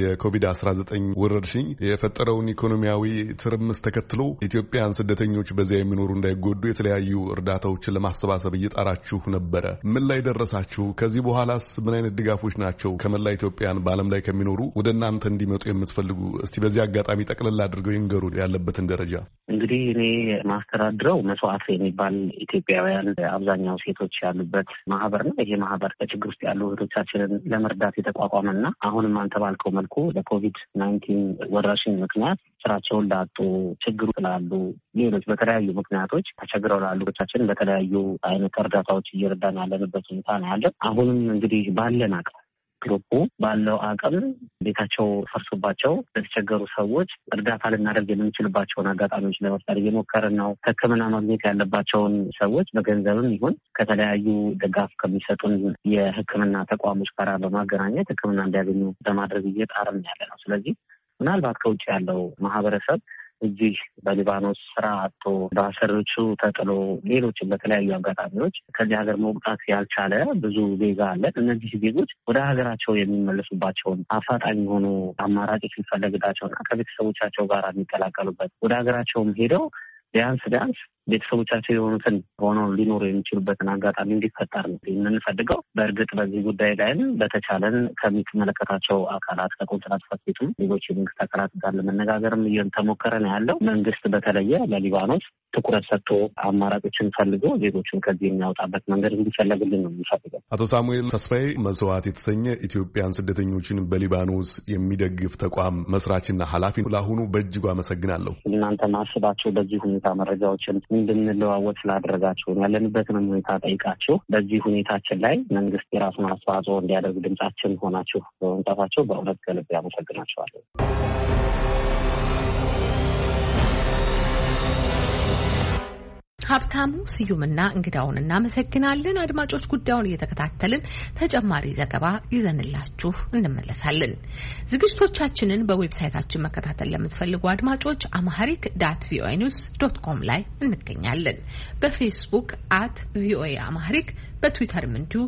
የኮቪድ-19 ወረርሽኝ የፈጠረውን ኢኮኖሚያዊ ትርምስ ተከትሎ ኢትዮጵያን ስደተኞች በዚያ የሚኖሩ እንዳይጎዱ የተለያዩ እርዳታዎችን ለማሰባሰብ እየጣራችሁ ነበረ። ምን ላይ ደረሳችሁ? ከዚህ በኋላስ ምን አይነት ድጋፎች ናቸው ከመላ ኢትዮጵያን በዓለም ላይ ከሚኖሩ ወደ እናንተ እንዲመጡ የምትፈልጉ? እስቲ በዚህ አጋጣሚ ጠቅልል አድርገው ይንገሩ ያለበትን ደረጃ። እንግዲህ እኔ ማስተዳድረው መስዋዕት የሚባል ኢትዮጵያውያን አብዛኛው ሴቶች ያሉበት ማህበር ነው። ይሄ ማህበር በችግር ውስጥ ያሉ እህቶቻችንን ለመርዳት የተቋቋመና አሁንም አንተ ባልከው መልኩ ለኮቪድ-19 ወረርሽኝ ምክንያት ስራቸውን ላጡ፣ ችግሩ ስላሉ፣ ሌሎች በተለያዩ ምክንያቶች ተቸግረው ላሉ እህቶቻችን በተለያዩ አይነት እርዳታዎች እየረዳን ያለንበት ሁኔታ ነው ያለን። አሁንም እንግዲህ ባለን አቅም ግሩፑ ባለው አቅም ቤታቸው ፈርሶባቸው ለተቸገሩ ሰዎች እርዳታ ልናደርግ የምንችልባቸውን አጋጣሚዎች ለመፍጠር እየሞከርን ነው። ሕክምና ማግኘት ያለባቸውን ሰዎች በገንዘብም ይሁን ከተለያዩ ድጋፍ ከሚሰጡን የሕክምና ተቋሞች ጋር በማገናኘት ሕክምና እንዲያገኙ ለማድረግ እየጣርን ያለ ነው። ስለዚህ ምናልባት ከውጭ ያለው ማህበረሰብ እዚህ በሊባኖስ ስራ አጥቶ በአሰሪዎቹ ተጥሎ ሌሎችም በተለያዩ አጋጣሚዎች ከዚህ ሀገር መውጣት ያልቻለ ብዙ ዜጋ አለ። እነዚህ ዜጎች ወደ ሀገራቸው የሚመለሱባቸውን አፋጣኝ የሆኑ አማራጮች ሊፈለግላቸውና ከቤተሰቦቻቸው ጋር የሚቀላቀሉበት ወደ ሀገራቸውም ሄደው ቢያንስ ቤተሰቦቻቸው የሆኑትን ሆኖ ሊኖሩ የሚችሉበትን አጋጣሚ እንዲፈጠር ነው የምንፈልገው። በእርግጥ በዚህ ጉዳይ ላይ በተቻለን ከሚመለከታቸው አካላት ከቆንስላ ጽሕፈት ቤቱ ሌሎች የመንግስት አካላት ጋር ለመነጋገርም እየተሞከረ ነው ያለው። መንግስት በተለየ ለሊባኖስ ትኩረት ሰጥቶ አማራጮችን ፈልጎ ዜጎችን ከዚህ የሚያወጣበት መንገድ እንዲፈለግልን ነው የሚፈልገው። አቶ ሳሙኤል ተስፋዬ መስዋዕት የተሰኘ ኢትዮጵያን ስደተኞችን በሊባኖስ የሚደግፍ ተቋም መስራችና ኃላፊ ነው። ለአሁኑ በእጅጉ አመሰግናለሁ። እናንተ ማስባቸው በዚህ ሁኔታ መረጃዎችን እንድንለዋወጥ ስላደረጋችሁ ያለንበትንም ሁኔታ ጠይቃችሁ በዚህ ሁኔታችን ላይ መንግስት የራሱን አስተዋጽኦ እንዲያደርግ ድምጻችን ሆናችሁ በመምጣታቸው በእውነት ከልብ ያመሰግናችኋለሁ። ሀብታሙ ስዩምና እንግዳውን እናመሰግናለን። አድማጮች ጉዳዩን እየተከታተልን ተጨማሪ ዘገባ ይዘንላችሁ እንመለሳለን። ዝግጅቶቻችንን በዌብሳይታችን መከታተል ለምትፈልጉ አድማጮች amharic.voanews.com ላይ እንገኛለን። በፌስቡክ @voa amharic፣ በትዊተርም እንዲሁ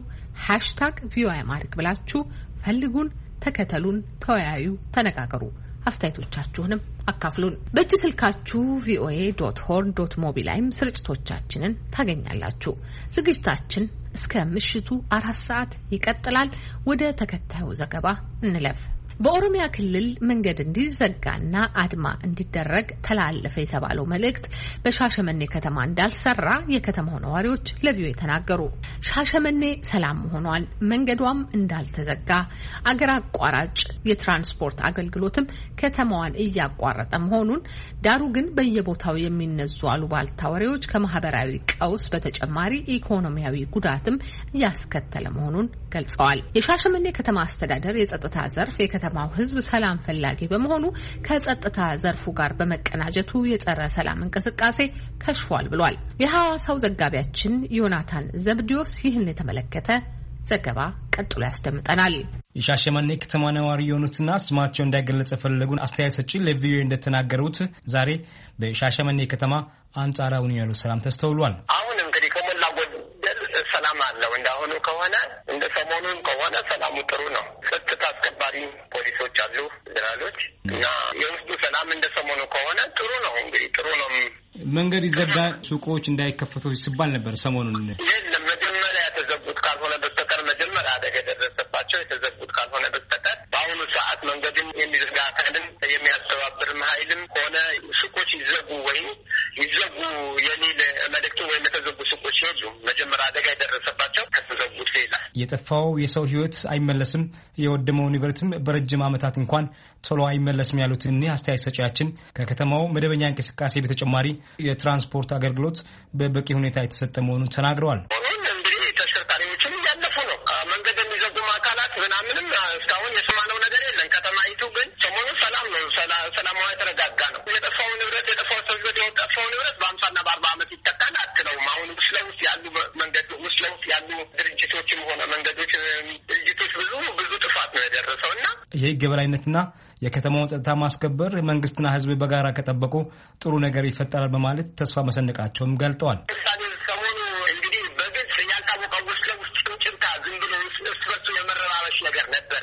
#voa amharic ብላችሁ ፈልጉን፣ ተከተሉን፣ ተወያዩ፣ ተነጋገሩ። አስተያየቶቻችሁንም አካፍሉን። በእጅ ስልካችሁ voa.horn.mobi ላይም ስርጭቶቻችንን ታገኛላችሁ። ዝግጅታችን እስከ ምሽቱ 4 ሰዓት ይቀጥላል። ወደ ተከታዩ ዘገባ እንለፍ። በኦሮሚያ ክልል መንገድ እንዲዘጋና አድማ እንዲደረግ ተላለፈ የተባለው መልእክት በሻሸመኔ ከተማ እንዳልሰራ የከተማው ነዋሪዎች ለቪኦኤ ተናገሩ። ሻሸመኔ ሰላም መሆኗን፣ መንገዷም እንዳልተዘጋ፣ አገር አቋራጭ የትራንስፖርት አገልግሎትም ከተማዋን እያቋረጠ መሆኑን፣ ዳሩ ግን በየቦታው የሚነዙ አሉባልታ ወሬዎች ከማህበራዊ ቀውስ በተጨማሪ ኢኮኖሚያዊ ጉዳትም እያስከተለ መሆኑን ገልጸዋል። የሻሸመኔ ከተማ አስተዳደር የጸጥታ ዘርፍ የከተማው ሕዝብ ሰላም ፈላጊ በመሆኑ ከጸጥታ ዘርፉ ጋር በመቀናጀቱ የጸረ ሰላም እንቅስቃሴ ከሽፏል ብሏል። የሐዋሳው ዘጋቢያችን ዮናታን ዘብዲዮስ ይህን የተመለከተ ዘገባ ቀጥሎ ያስደምጠናል። የሻሸመኔ ከተማ ነዋሪ የሆኑትና ስማቸው እንዳይገለጽ የፈለጉን አስተያየት ሰጪ ለቪኦኤ እንደተናገሩት ዛሬ በሻሸመኔ ከተማ አንጻራዊ ያሉ ሰላም ተስተውሏል። አሁን እንግዲህ ከሞላ ጎደል ሰላም አለው። እንዳሁኑ ከሆነ እንደ ሰሞኑን ከሆነ ሰላሙ ጥሩ ነው። ጸጥታ አስከባሪ ፖሊሶች አሉ፣ ፌደራሎች እና የውስጡ ሰላም እንደ ሰሞኑ ከሆነ ጥሩ ነው። እንግዲህ ጥሩ ነው። መንገድ ይዘጋ፣ ሱቆች እንዳይከፈቱ ሲባል ነበር ሰሞኑን። የለም መጀመሪያ የተዘጉት ካልሆነ በስተቀር መጀመሪያ አደጋ የደረሰባቸው የተዘጉት ካልሆነ በስተቀር በአሁኑ ሰዓት መንገድን የሚዘጋ አካልን የሚያስተባብርም ኃይልም ሆነ ሱቆች ይዘጉ ወይም ይዘጉ የሚል መልእክቱ ወይም የተዘጉ ሱቆች የሉም። መጀመሪያ አደጋ የደረሰባቸው ከተዘጉት ሌላ የጠፋው የሰው ሕይወት አይመለስም፣ የወደመው ንብረትም በረጅም ዓመታት እንኳን ቶሎ አይመለስም ያሉት እኒህ አስተያየት ሰጪያችን ከከተማው መደበኛ እንቅስቃሴ በተጨማሪ የትራንስፖርት አገልግሎት በበቂ ሁኔታ የተሰጠ መሆኑን ተናግረዋል። እንግዲህ ተሽከርካሪዎችም እያለፉ ነው። መንገድ የሚዘጉም አካላት ምናምንም እስካሁን የሰማነው ነገር የለም። ከተማይቱ ግን ሰሞኑን ሰላም ነው። ሰላማዊ የተረጋጋ ነው። የጠፋው ንብረት የጠፋው ሰው የጠፋው ንብረት በ50 እና በ40 ዓመት ይተካል አትለውም። አሁን ውስጥ ለውስጥ ያሉ መንገድ ውስጥ ለውስጥ ያሉ ድርጅቶችም ሆነ መንገዶች ድርጅቶች ብዙ ጥፋት ነው የደረሰው እና የህግ የበላይነትና የከተማውን ጸጥታ ማስከበር መንግስትና ህዝብ በጋራ ከጠበቁ ጥሩ ነገር ይፈጠራል በማለት ተስፋ መሰነቃቸውም ገልጠዋል። ሰሞኑ እንግዲህ በግልጽ ያልታወቀው ውስጥ ለውስጥ ጭምጭምታ ዝም ብሎ እርስ በርሱ የመረባበሽ ነገር ነበረ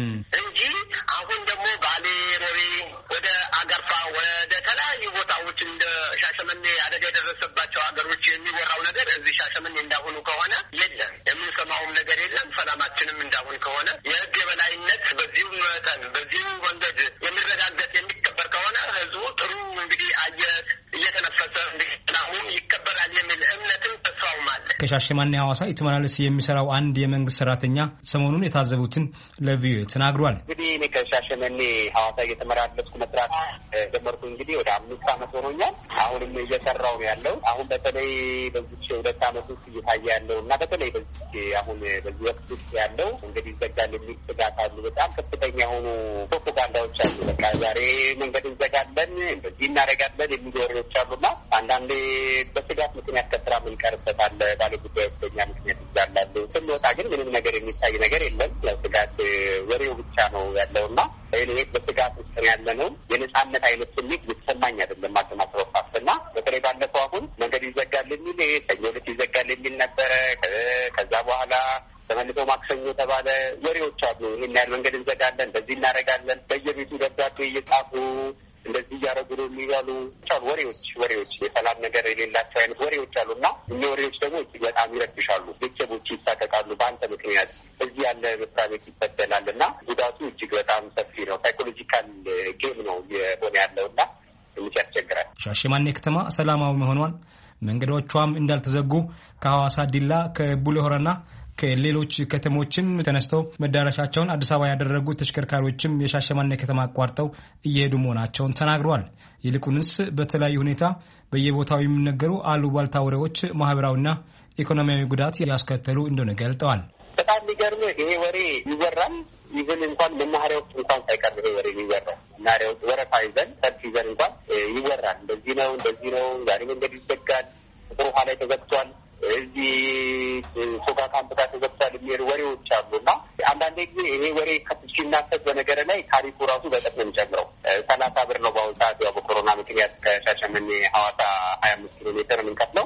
እንጂ አሁን ደግሞ ባሌ፣ ሮቤ፣ ወደ አገርፋ፣ ወደ ተለያዩ ቦታዎች እንደ ሻሸመኔ አደጋ የደረሰባቸው ሀገሮች የሚወራው ነገር እዚህ ሻሸመኔ እንዳሁኑ ከሆነ የለም። የምንሰማውም ነገር የለም። ሰላማችንም እንዳሁን ከሆነ የህግ የበላይነት በዚሁ መጠን በዚሁ መንገድ የሚረጋገጥ የሚከበር ከሆነ ህዝቡ ጥሩ እንግዲህ አየር እየተነፈሰ ሰላሙ ይከበራል የሚል እምነትም ተስፋውም አለ። ከሻሸመኔ ሐዋሳ የተመላለስ የሚሰራው አንድ የመንግስት ሰራተኛ ሰሞኑን የታዘቡትን ለቪኦኤ ተናግሯል። እንግዲህ እኔ ከሻሸመኔ ሐዋሳ እየተመላለስኩ መስራት ጀመርኩ እንግዲህ ወደ 5 ዓመት ሆኖኛል። አሁንም እየሰራው ነው ያለው። አሁን በተለይ በዚህ 2 ዓመት ውስጥ እየታየ ያለው እና በተለይ አሁን በዚህ ወቅት ውስጥ ያለው እንግዲህ ይዘጋል የሚል ስጋት አሉ። በጣም ከፍተኛ የሆኑ ፕሮፓጋንዳዎች አሉ። በቃ ዛሬ መንገድ እንዘጋለን እንደዚህ እናደርጋለን የሚሉ ወሬዎች አሉና አንዳንዴ በስጋት ምክንያት ከስራ የምንቀርበት አለ። ባለ ጉዳዮች በእኛ ምክንያት ይዛላሉ። ስንወጣ ግን ምንም ነገር የሚታይ ነገር የለም። ስጋት ወሬው ብቻ ነው ያለውና ይሄ በስጋት ውስጥ ያለ ነው። የነጻነት አይነት ስሜት የተሰማኝ አይደለም። ማሰማሰውና በተለይ ባለፈው አሁን መንገድ ይዘጋል የሚል ሰኞ ዕለት ይዘጋል የሚል ነበረ። ከዛ በኋላ ተመልሶ ማክሰኞ ተባለ። ወሬዎች አሉ። ይሄን ያህል መንገድ እንዘጋለን፣ እንደዚህ እናደርጋለን። በየቤቱ ደብዳቤ እየጻፉ እንደዚህ ያረጉ ነው የሚባሉ ወሬዎች የሰላም ነገር የሌላቸው አይነት ወሬዎች አሉና እነዚህ ወሬዎች ደግሞ እጅግ በጣም ይረብሻሉ። ቤተሰቦች ይሳቀቃሉ በአንተ ምክንያት እዚህ ያለ መስሪያ ቤት ይበደላልና ጉዳቱ እጅግ በጣም ሰፊ ነው። ሳይኮሎጂካል ጌም ነው የሆነ ያለውና ትንሽ ያስቸግራል። ሻሸመኔ ከተማ ሰላማዊ መሆኗን መንገዶቿም እንዳልተዘጉ ከሐዋሳ ዲላ ከቡሌ ሆራና ከሌሎች ከተሞችም ተነስተው መዳረሻቸውን አዲስ አበባ ያደረጉ ተሽከርካሪዎችም የሻሸመኔ ከተማ አቋርጠው እየሄዱ መሆናቸውን ተናግረዋል። ይልቁንስ በተለያዩ ሁኔታ በየቦታው የሚነገሩ አሉባልታ ወሬዎች ማህበራዊና ኢኮኖሚያዊ ጉዳት ያስከተሉ እንደሆነ ገልጠዋል። በጣም የሚገርም ይሄ ወሬ ይወራል። ይህን እንኳን መናኸሪያ ውስጥ እንኳን ሳይቀር ይሄ ወሬ ይወራል። መናኸሪያ ውስጥ ወረፋ ይዘን ሰልፍ ይዘን እንኳን ይወራል። እንደዚህ ነው ዛሬ መንገድ ይዘጋል፣ ጥሩ ውሃ ላይ ተዘግቷል፣ እዚህ ሶጋ ካምፕ ጋር ተዘግቷል የሚሉ ወሬዎች አሉና አንዳንዴ ጊዜ ይሄ ወሬ ሲናፈስ በነገር ላይ ታሪኩ ራሱ በጣም ነው የሚጨምረው። 30 ብር ነው በአሁኑ ሰዓት ያው በኮሮና ምክንያት ከሻሸመኔ ሐዋሳ 25 ኪሎ ሜትር የምንከፍለው።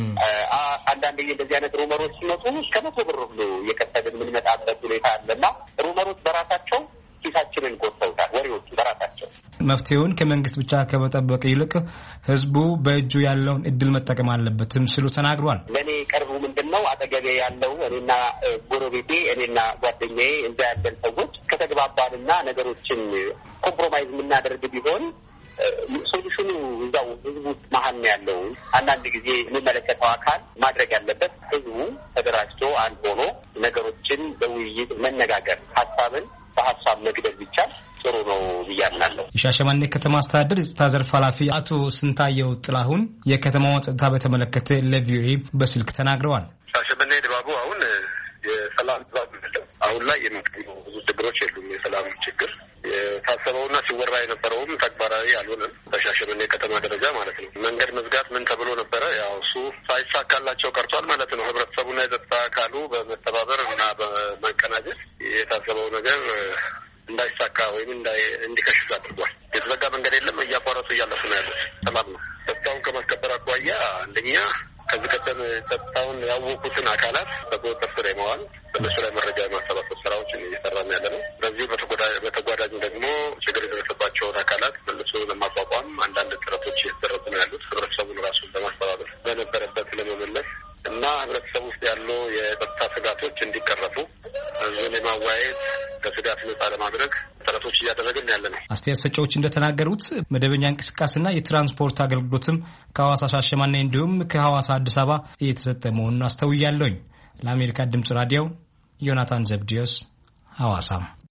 አንዳንዴ እንደዚህ አይነት ሩመሮች ሲመጡ እስከ 100 ብር ሁሉ እየከፈልን የምንመጣበት ሁኔታ አለና ሩመሮች በራሳቸው ኪሳችንን ጎድተውታል። ወሬዎቹ በራሳቸው መፍትሄውን ከመንግስት ብቻ ከመጠበቅ ይልቅ ህዝቡ በእጁ ያለውን እድል መጠቀም አለበትም ሲሉ ተናግሯል። ለኔ ቀርቡ ምንድነው አጠገቤ ያለው እኔና ጎረቤቴ እኔና ጓደኛዬ እዛ ያለን ሰዎች ከተግባባንና ነገሮችን ኮምፕሮማይዝ የምናደርግ ቢሆን ሶሉሽኑ እዛው ህዝቡ መሀል ነው ያለው። አንዳንድ ጊዜ የሚመለከተው አካል ማድረግ ያለበት ህዝቡ ተደራጅቶ አንድ ሆኖ ነገሮችን በውይይት መነጋገር፣ ሀሳብን በሀሳብ መግደል ቢቻል ጥሩ ነው ብያምናለሁ። የሻሸመኔ ከተማ አስተዳደር የጸጥታ ዘርፍ ኃላፊ አቶ ስንታየው ጥላሁን የከተማውን ጸጥታ በተመለከተ ለቪኦኤ በስልክ ተናግረዋል። ሻሸመኔ ድባቡ አሁን የሰላም ድባብ ነው። አሁን ላይ የሚገኙ ብዙ ችግሮች የሉም። የሰላም ችግር የታሰበውና ሲወራ የነበረውም ተግባራዊ አልሆነም። በሻሸመኔ ከተማ ደረጃ ማለት ነው። መንገድ መዝጋት ምን ተብሎ ነበረ? ያው እሱ ሳይሳካላቸው ቀርቷል ማለት ነው። ህብረተሰቡና የጸጥታ አካሉ በመተባበር እና በመቀናጀት የታሰበው ነገር እንዳይሳካ ወይም እንዲከሽፍ አድርጓል። የተዘጋ መንገድ የለም። እያቋረጡ እያለፉ ነው ያሉት። ሰላም ነው። ጸጥታውን ከማስከበር አኳያ አንደኛ ከዚህ ቀደም ጸጥታውን ያወቁትን አካላት በቁጥጥር ስር የመዋል በእነሱ ላይ መረጃ የማሰባሰብ ስራዎችን እየሰራን ያለ ነው። በዚሁ በተጓዳኙ ደግሞ ችግር የደረሰባቸውን አካላት መልሶ ለማቋቋም አንዳንድ ጥረቶች እየተደረጉ ነው ያሉት። ህብረተሰቡን ራሱን በማስተባበር በነበረበት ለመመለስ እና ህብረተሰቡ ውስጥ ያሉ የጸጥታ ስጋቶች እንዲቀረፉ ህዝቡን የማወያየት ከስጋት ነጻ ለማድረግ ጥረቶች እያደረግን ያለ ነው። አስተያየት ሰጪዎች እንደተናገሩት መደበኛ እንቅስቃሴና የትራንስፖርት አገልግሎትም ከሐዋሳ ሻሸመኔ እንዲሁም ከሐዋሳ አዲስ አበባ እየተሰጠ መሆኑን አስተውያለሁኝ። ለአሜሪካ ድምጽ ራዲዮ ዮናታን ዘብዲዮስ ሐዋሳ።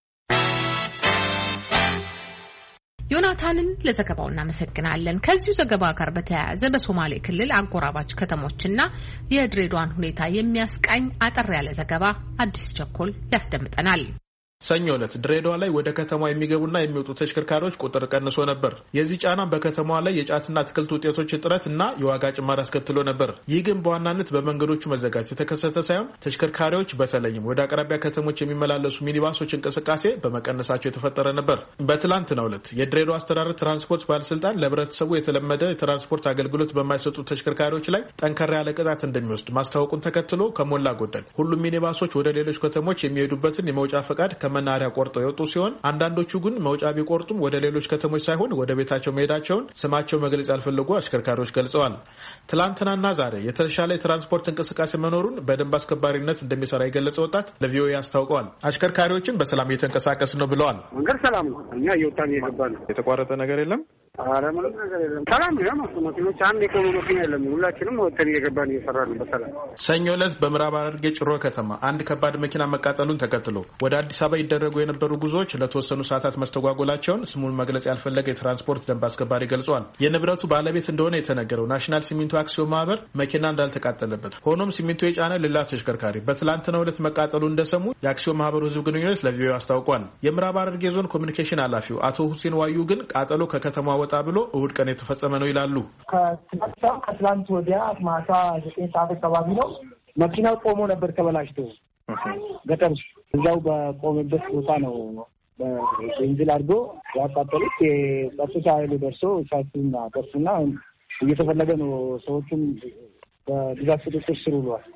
ዮናታንን ለዘገባው እናመሰግናለን። ከዚሁ ዘገባ ጋር በተያያዘ በሶማሌ ክልል አጎራባች ከተሞችና የድሬዳዋን ሁኔታ የሚያስቃኝ አጠር ያለ ዘገባ አዲስ ቸኮል ያስደምጠናል። ሰኞ ዕለት ድሬዳዋ ላይ ወደ ከተማዋ የሚገቡና የሚወጡ ተሽከርካሪዎች ቁጥር ቀንሶ ነበር። የዚህ ጫና በከተማዋ ላይ የጫትና አትክልት ውጤቶች እጥረት እና የዋጋ ጭማሪ አስከትሎ ነበር። ይህ ግን በዋናነት በመንገዶቹ መዘጋት የተከሰተ ሳይሆን ተሽከርካሪዎች በተለይም ወደ አቅራቢያ ከተሞች የሚመላለሱ ሚኒባሶች እንቅስቃሴ በመቀነሳቸው የተፈጠረ ነበር። በትላንትናው ዕለት የድሬዳዋ አስተዳደር ትራንስፖርት ባለስልጣን ለህብረተሰቡ የተለመደ የትራንስፖርት አገልግሎት በማይሰጡ ተሽከርካሪዎች ላይ ጠንከር ያለ ቅጣት እንደሚወስድ ማስታወቁን ተከትሎ ከሞላ ጎደል ሁሉም ሚኒባሶች ወደ ሌሎች ከተሞች የሚሄዱበትን የመውጫ ፈቃድ መናሪያ ቆርጠው የወጡ ሲሆን አንዳንዶቹ ግን መውጫ ቢቆርጡም ወደ ሌሎች ከተሞች ሳይሆን ወደ ቤታቸው መሄዳቸውን ስማቸው መግለጽ ያልፈለጉ አሽከርካሪዎች ገልጸዋል። ትላንትናና ዛሬ የተሻለ የትራንስፖርት እንቅስቃሴ መኖሩን በደንብ አስከባሪነት እንደሚሰራ የገለጸ ወጣት ለቪኦኤ አስታውቀዋል። አሽከርካሪዎችን በሰላም እየተንቀሳቀስ ነው ብለዋል። መንገድ ሰላም ነው። እኛ እየወጣን እየገባ ነው። የተቋረጠ ነገር የለም። ኧረ ምንም ነገር የለም። ሰላም ነው። መኪኖች አንድ የቆሙ መኪና የለም። ሁላችንም ወጥተን እየገባን እየሰራን ነው በሰላም። ሰኞ ዕለት በምዕራብ ሐረርጌ ጭሮ ከተማ አንድ ከባድ መኪና መቃጠሉን ተከትሎ ወደ አዲስ አበባ ይደረጉ የነበሩ ጉዞዎች ለተወሰኑ ሰዓታት መስተጓጎላቸውን ስሙን መግለጽ ያልፈለገ የትራንስፖርት ደንብ አስከባሪ ገልጿል። የንብረቱ ባለቤት እንደሆነ የተነገረው ናሽናል ሲሚንቶ አክሲዮን ማህበር መኪና እንዳልተቃጠለበት፣ ሆኖም ሲሚንቶ የጫነ ሌላ ተሽከርካሪ በትላንትናው ዕለት መቃጠሉ እንደሰሙ የአክሲዮን ማህበሩ ህዝብ ግንኙነት ለቪኦኤ አስታውቋል። የምዕራብ ሐረርጌ ዞን ኮሚኒኬሽን ኃላፊው አቶ ሁሴን ዋዩ ግን ቃጠሎ ከከተማ ወጣ ብሎ እሁድ ቀን የተፈጸመ ነው ይላሉ። ከትላንት ወዲያ ማታ 9 ሰዓት አካባቢ ነው መኪናው ቆሞ ነበር ተበላሽቶ ገጠር ውስጥ እዛው በቆመበት ቦታ ነው በቤንዚል አድርጎ ያቃጠሉት። የጸጥታ ኃይሉ ደርሶ እሳቱን አጠፉና እየተፈለገ ነው። ሰዎቹም በግዛት ቁጥጥር ስር ውለዋል።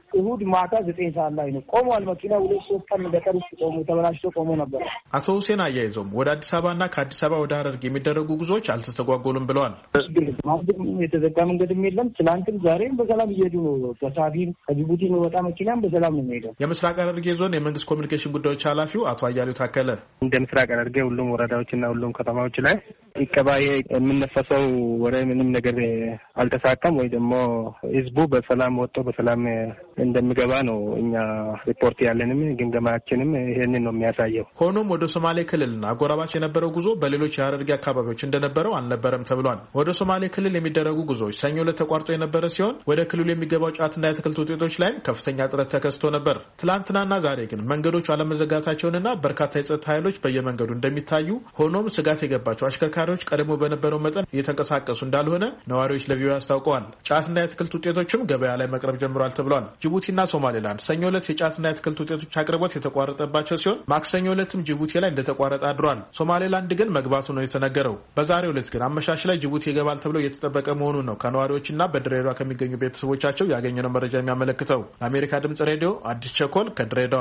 እሁድ ማታ 9 ሰዓት ላይ ነው ቆሟል። መኪና 2-3 ቀን ገጠር ውስጥ ቆሞ ተበላሽቶ ቆሞ ነበር። አቶ ሁሴን አያይዘውም ወደ አዲስ አበባና ከአዲስ አበባ ወደ ሐረርጌ የሚደረጉ ጉዞዎች አልተስተጓጎሉም ብለዋል። የተዘጋ መንገድም የለም። ትናንትም ዛሬም በሰላም እየሄዱ ነው። በሳቢም ከጅቡቲ የሚወጣ መኪናም በሰላም ነው የሚሄደው። የምስራቅ ሐረርጌ ዞን የመንግስት ኮሚኒኬሽን ጉዳዮች ኃላፊው አቶ አያሌው ታከለ እንደ ምስራቅ ሐረርጌ ሁሉም ወረዳዎችና ሁሉም ከተማዎች ላይ ይቀባዬ የምንነፈሰው ወደ ምንም ነገር አልተሳካም ወይ ደግሞ ህዝቡ በሰላም ወጥቶ በሰላም እንደሚገባ ነው እኛ ሪፖርት ያለንም ግምገማችንም ይሄንን ነው የሚያሳየው። ሆኖም ወደ ሶማሌ ክልልና አጎራባች የነበረው ጉዞ በሌሎች የሐረርጌ አካባቢዎች እንደነበረው አልነበረም ተብሏል። ወደ ሶማሌ ክልል የሚደረጉ ጉዞዎች ሰኞ ዕለት ተቋርጦ የነበረ ሲሆን ወደ ክልሉ የሚገባው ጫትና የአትክልት ውጤቶች ላይም ከፍተኛ ጥረት ተከስቶ ነበር። ትላንትናና ዛሬ ግን መንገዶች አለመዘጋታቸውንና በርካታ የጸጥታ ኃይሎች በየመንገዱ እንደሚታዩ ሆኖም ስጋት የገባቸው አሽከርካሪዎች ቀድሞ በነበረው መጠን እየተንቀሳቀሱ እንዳልሆነ ነዋሪዎች ለቪኦኤ አስታውቀዋል። ጫትና የአትክልት ውጤቶችም ገበያ ላይ መቅረብ ጀምሯል ተብሏል። ጅቡቲና ሶማሌላንድ ሰኞ ዕለት የጫትና የአትክልት ውጤቶች አቅርቦት የተቋረጠባቸው ሲሆን ማክሰኞ ዕለትም ጅቡቲ ላይ እንደተቋረጠ አድሯል። ሶማሌላንድ ግን መግባቱ ነው የተነገረው። በዛሬው ዕለት ግን አመሻሽ ላይ ጅቡቲ ይገባል ተብሎ እየተጠበቀ መሆኑን ነው ከነዋሪዎችና በድሬዳዋ ከሚገኙ ቤተሰቦቻቸው ያገኘነው መረጃ የሚያመለክተው። ለአሜሪካ ድምጽ ሬዲዮ አዲስ ቸኮል ከድሬዳዋ።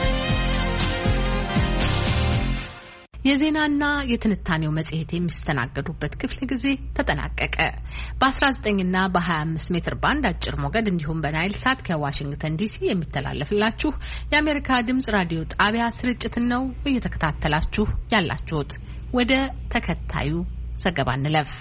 የዜናና የትንታኔው መጽሔት የሚስተናገዱበት ክፍለ ጊዜ ተጠናቀቀ። በ19ና በ25 ሜትር ባንድ አጭር ሞገድ እንዲሁም በናይል ሳት ከዋሽንግተን ዲሲ የሚተላለፍላችሁ የአሜሪካ ድምጽ ራዲዮ ጣቢያ ስርጭትን ነው እየተከታተላችሁ ያላችሁት። ወደ ተከታዩ ዘገባ እንለፍ።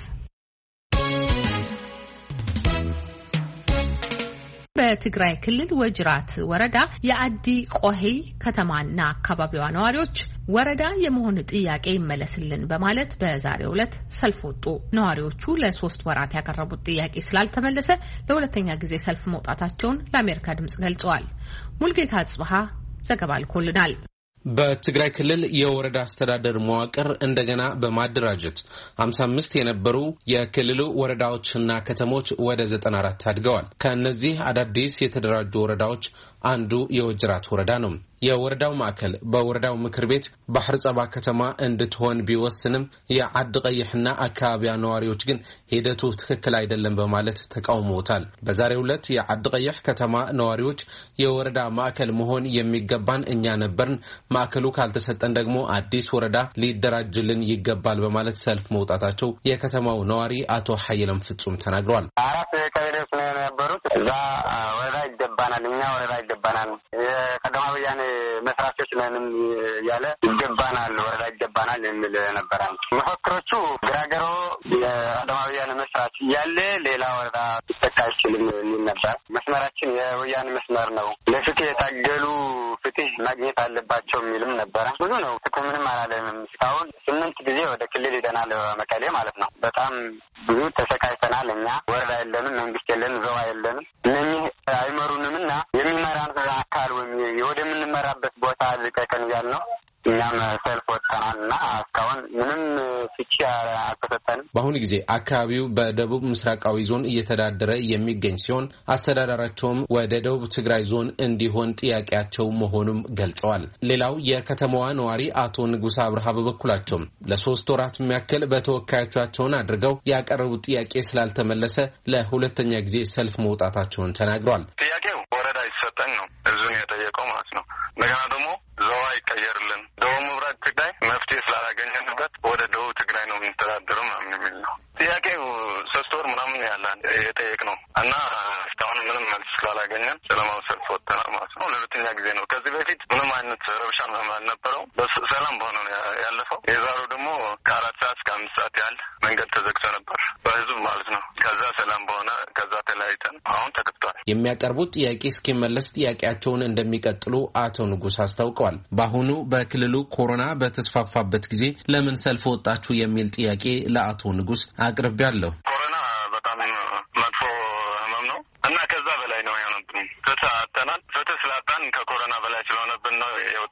በትግራይ ክልል ወጅራት ወረዳ የአዲ ቆሄ ከተማና አካባቢዋ ነዋሪዎች ወረዳ የመሆን ጥያቄ ይመለስልን በማለት በዛሬው ዕለት ሰልፍ ወጡ። ነዋሪዎቹ ለ3 ወራት ያቀረቡት ጥያቄ ስላልተመለሰ ለሁለተኛ ጊዜ ሰልፍ መውጣታቸውን ለአሜሪካ ድምጽ ገልጸዋል። ሙልጌታ አጽብሃ ዘገባ ልኮልናል። በትግራይ ክልል የወረዳ አስተዳደር መዋቅር እንደገና በማደራጀት 55 የነበሩ የክልሉ ወረዳዎችና ከተሞች ወደ 94 አድገዋል። ከነዚህ አዳዲስ የተደራጁ ወረዳዎች አንዱ የወጅራት ወረዳ ነው። የወረዳው ማዕከል በወረዳው ምክር ቤት ባህር ጸባ ከተማ እንድትሆን ቢወስንም የዓዲ ቀይሕና አካባቢያ ነዋሪዎች ግን ሂደቱ ትክክል አይደለም በማለት ተቃውመውታል። በዛሬው ዕለት የዓዲ ቀይሕ ከተማ ነዋሪዎች የወረዳ ማዕከል መሆን የሚገባን እኛ ነበርን፣ ማዕከሉ ካልተሰጠን ደግሞ አዲስ ወረዳ ሊደራጅልን ይገባል በማለት ሰልፍ መውጣታቸው የከተማው ነዋሪ አቶ ሐይለም ፍጹም ተናግረዋል። 4 ቀበሌዎች ነው የነበሩት። እዛ ወረዳ ይገባናል፣ እኛ ወረዳ ይገባናል፣ የቀደማ ወያኔ መስራቾች ነን ያለ ይገባናል፣ ወረዳ ይገባናል የሚል ነበር። መፈክሮቹ ግራገሮ የቀደማ ወያኔ መስራች ያለ ሌላ ወረዳ ሊተካ አይችልም የሚል ነበር። መስመራችን የወያኔ መስመር ነው፣ ለፍትህ የታገሉ ፍትህ ማግኘት አለባቸው የሚልም ነበረ። ብዙ ነው። ፍትህ ምንም አላለንም። እስካሁን 8 ጊዜ ወደ ክልል ሄደናል፣ መቀሌ ማለት ነው። በጣም ብዙ ተሰቃይተናል። እኛ ወረዳ የለንም፣ መንግስት የለንም፣ ዘዋ የለንም። እነኚህ አይመሩንም እና የሚመራን አካል ወይም ወደምንመራበት ቦታ ልቀቀን እያል ነው። እኛም ሰልፍ ወጥተናል እና እስካሁን ምንም ፍቺ አልተሰጠንም። በአሁኑ ጊዜ አካባቢው በደቡብ ምስራቃዊ ዞን እየተዳደረ የሚገኝ ሲሆን አስተዳደራቸውም ወደ ደቡብ ትግራይ ዞን እንዲሆን ጥያቄያቸው መሆኑም ገልጸዋል። ሌላው የከተማዋ ነዋሪ አቶ ንጉስ አብርሃ በበኩላቸው ለ3 ወራት የሚያክል በተወካዮቻቸውን አድርገው ያቀረቡት ጥያቄ ስላልተመለሰ ለሁለተኛ ጊዜ ሰልፍ መውጣታቸውን ተናግረዋል። ጥያቄው ወረዳ ይሰጠን ነው እዙን የጠየቀው ማለት ነው። እንደገና ደግሞ ዘዋ ይቀየርልን፣ ደቡብ ምብራቅ ትግራይ መፍትሄ ስላላገኘንበት ወደ ደቡብ ትግራይ ነው የምንተዳደረው ምናምን የሚል ነው ጥያቄው። 3 ወር ምናምን ያለን የጠየቅ ነው እና እስካሁን ምንም መልስ ስላላገኘን ሰላማዊ ሰልፍ ወጥተናል ማለት ነው። ለሁለተኛ ጊዜ ነው። ከዚህ በፊት ምንም አይነት ረብሻ አልነበረው፣ በሰላም በሆነ ነው ያለፈው። የዛሬው ደግሞ ከ4 ሰዓት እስከ 5 ሰዓት ያህል መንገድ ተዘግቶ ነበር በህዝብ ማለት ነው። ከዛ ሰላም በሆነ ከዛ ተለያይተን አሁን ተከፍቷል። የሚያቀርቡት ጥያቄ እስኪመለስ ጥያቄያቸውን እንደሚቀጥሉ አቶ ንጉስ አስታውቀዋል። በአሁኑ በክልሉ ኮሮና በተስፋፋበት ጊዜ ለምን ሰልፍ ወጣችሁ የሚል ጥያቄ ለአቶ ንጉስ አቅርቤያለሁ። ኮሮና በጣም መጥፎ ህመም ነው እና ከዛ በላይ ነው የሆነብን። ፍትህ አጥተናል። ፍትህ ስላጣን ከኮሮና በላይ ስለሆነብን ነው የወጣ ነው።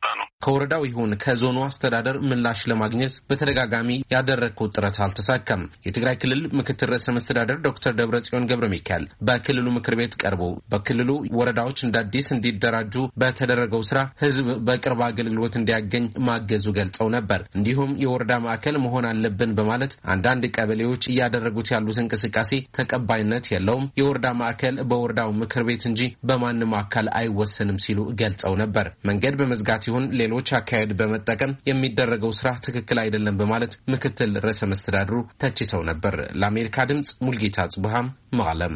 ከወረዳው ይሁን ከዞኑ አስተዳደር ምላሽ ለማግኘት በተደጋጋሚ ያደረግኩት ጥረት አልተሳካም። የትግራይ ክልል ምክትል ርዕሰ መስተዳድር ዶክተር ደብረጽዮን ገብረሚካኤል በክልሉ ምክር ቤት ቀርቦ በክልሉ ወረዳዎች እንደ አዲስ እንዲደራጁ በተደረገው ስራ ህዝብ በቅርብ አገልግሎት እንዲያገኝ ማገዙ ገልጸው ነበር። እንዲሁም የወረዳ ማዕከል መሆን አለብን በማለት አንዳንድ ቀበሌዎች እያደረጉት ያሉት እንቅስቃሴ ተቀባይነት የለውም፣ የወረዳ ማዕከል በወረዳው ምክር ቤት እንጂ በማንም አካል አይወሰንም ሲሉ ገልጸው ነበር። መንገድ በመዝጋት ይሁን ሌሎች አካሄድ በመጠቀም የሚደረገው ስራ ትክክል አይደለም በማለት ምክትል ርዕሰ መስተዳድሩ ተችተው ነበር። ለአሜሪካ ድምጽ ሙልጌታ ጽብሃም መቀለም።